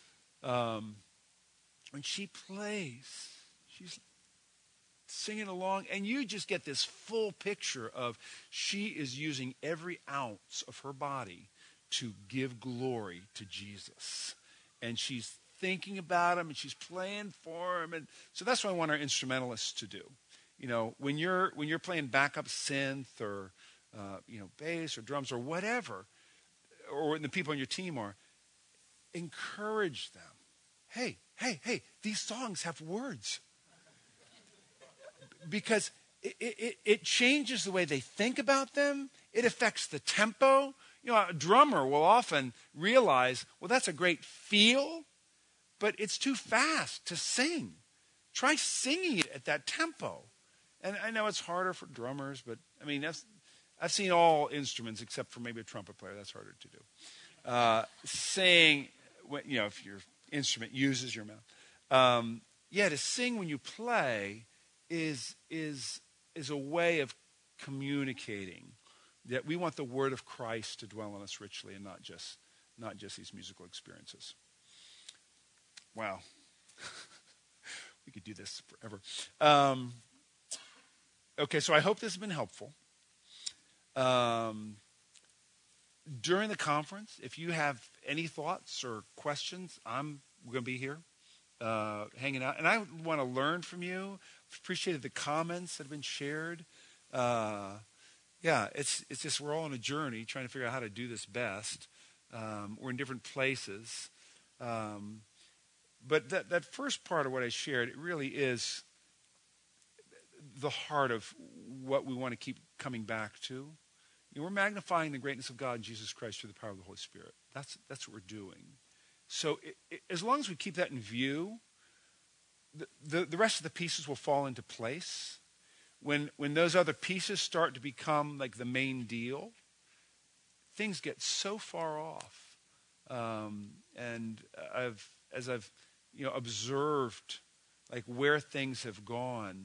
When she plays, she's singing along, and you just get this full picture of she is using every ounce of her body to give glory to Jesus. And she's thinking about him, and she's playing for him. And so that's what I want our instrumentalists to do. When you're playing backup synth or bass or drums or whatever, or when the people on your team are, encourage them. Hey, these songs have words. Because it changes the way they think about them. It affects the tempo. A drummer will often realize, well, that's a great feel, but it's too fast to sing. Try singing it at that tempo. And I know it's harder for drummers, but I've seen all instruments except for maybe a trumpet player. That's harder to do. Sing, if your instrument uses your mouth. To sing when you play is a way of communicating that we want the word of Christ to dwell on us richly, and not just these musical experiences. Wow. We could do this forever. Okay, so I hope this has been helpful. During the conference, if you have any thoughts or questions, we're going to be here hanging out. And I want to learn from you. Appreciated the comments that have been shared. It's just we're all on a journey trying to figure out how to do this best. We're in different places. But that first part of what I shared, it really is the heart of what we want to keep coming back to. We're magnifying the greatness of God and Jesus Christ through the power of the Holy Spirit. That's what we're doing. So as long as we keep that in view, the rest of the pieces will fall into place. When those other pieces start to become like the main deal, things get so far off. And as I've observed like where things have gone,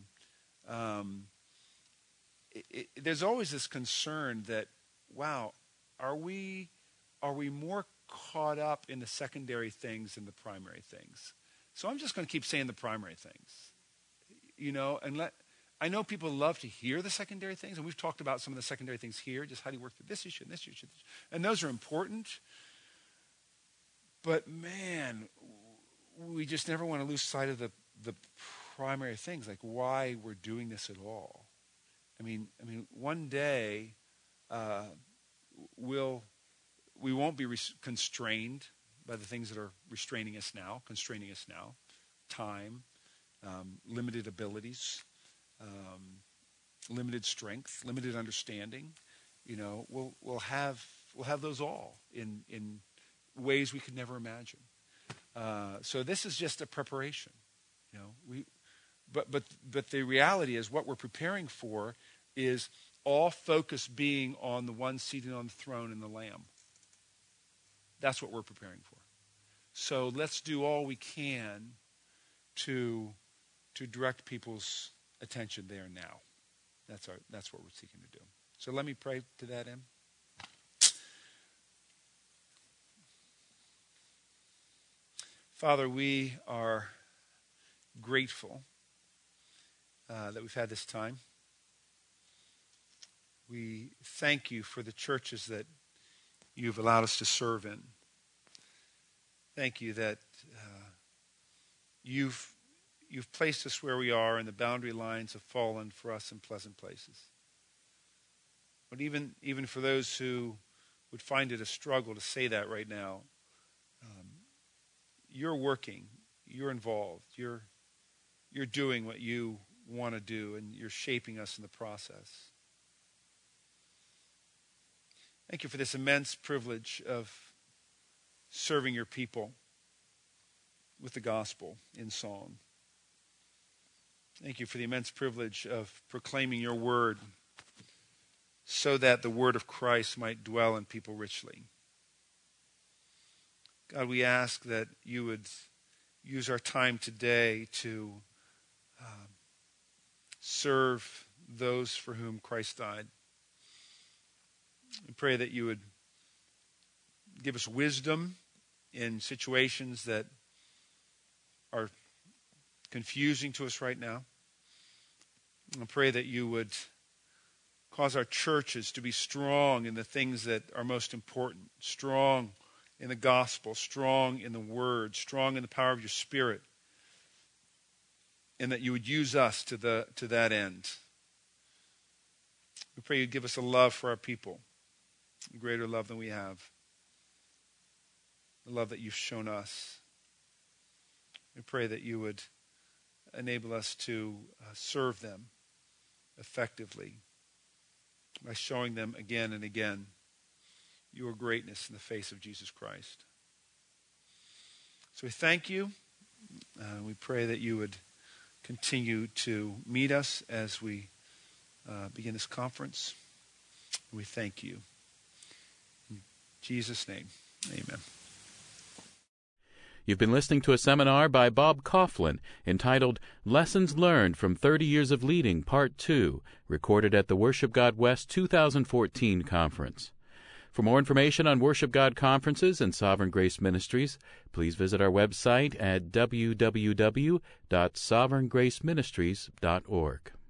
there's always this concern that, wow, are we more caught up in the secondary things than the primary things? So I'm just going to keep saying the primary things, and I know people love to hear the secondary things, and we've talked about some of the secondary things here, just how do you work through this issue and this issue, and those are important. But man, we just never want to lose sight of the primary things, like why we're doing this at all. One day we won't be constrained by the things that are constraining us now, time, limited abilities, limited strength, limited understanding. We'll have those all in ways we could never imagine. So this is just a preparation. But the reality is what we're preparing for is all focus being on the one seated on the throne and the Lamb. That's what we're preparing for. So let's do all we can to direct people's attention there now. That's what we're seeking to do. So let me pray to that end. Father, we are grateful that we've had this time. We thank you for the churches that you've allowed us to serve in. Thank you that you've placed us where we are, and the boundary lines have fallen for us in pleasant places. But even for those who would find it a struggle to say that right now, you're working, you're involved, you're you're doing what you want to do, and you're shaping us in the process. Thank you for this immense privilege of serving your people with the gospel in song. Thank you for the immense privilege of proclaiming your word so that the word of Christ might dwell in people richly. God, we ask that you would use our time today to serve those for whom Christ died. We pray that you would give us wisdom in situations that are confusing to us right now. I pray that you would cause our churches to be strong in the things that are most important, strong in the gospel, strong in the word, strong in the power of your Spirit, and that you would use us to that end. We pray you'd give us a love for our people, a greater love than we have, the love that you've shown us. We pray that you would enable us to serve them effectively by showing them again and again your greatness in the face of Jesus Christ. So we thank you. We pray that you would continue to meet us as we begin this conference. We thank you. In Jesus' name, amen. You've been listening to a seminar by Bob Kauflin entitled Lessons Learned from 30 Years of Leading, Part 2, recorded at the Worship God West 2014 conference. For more information on Worship God conferences and Sovereign Grace Ministries, please visit our website at www.sovereigngraceministries.org.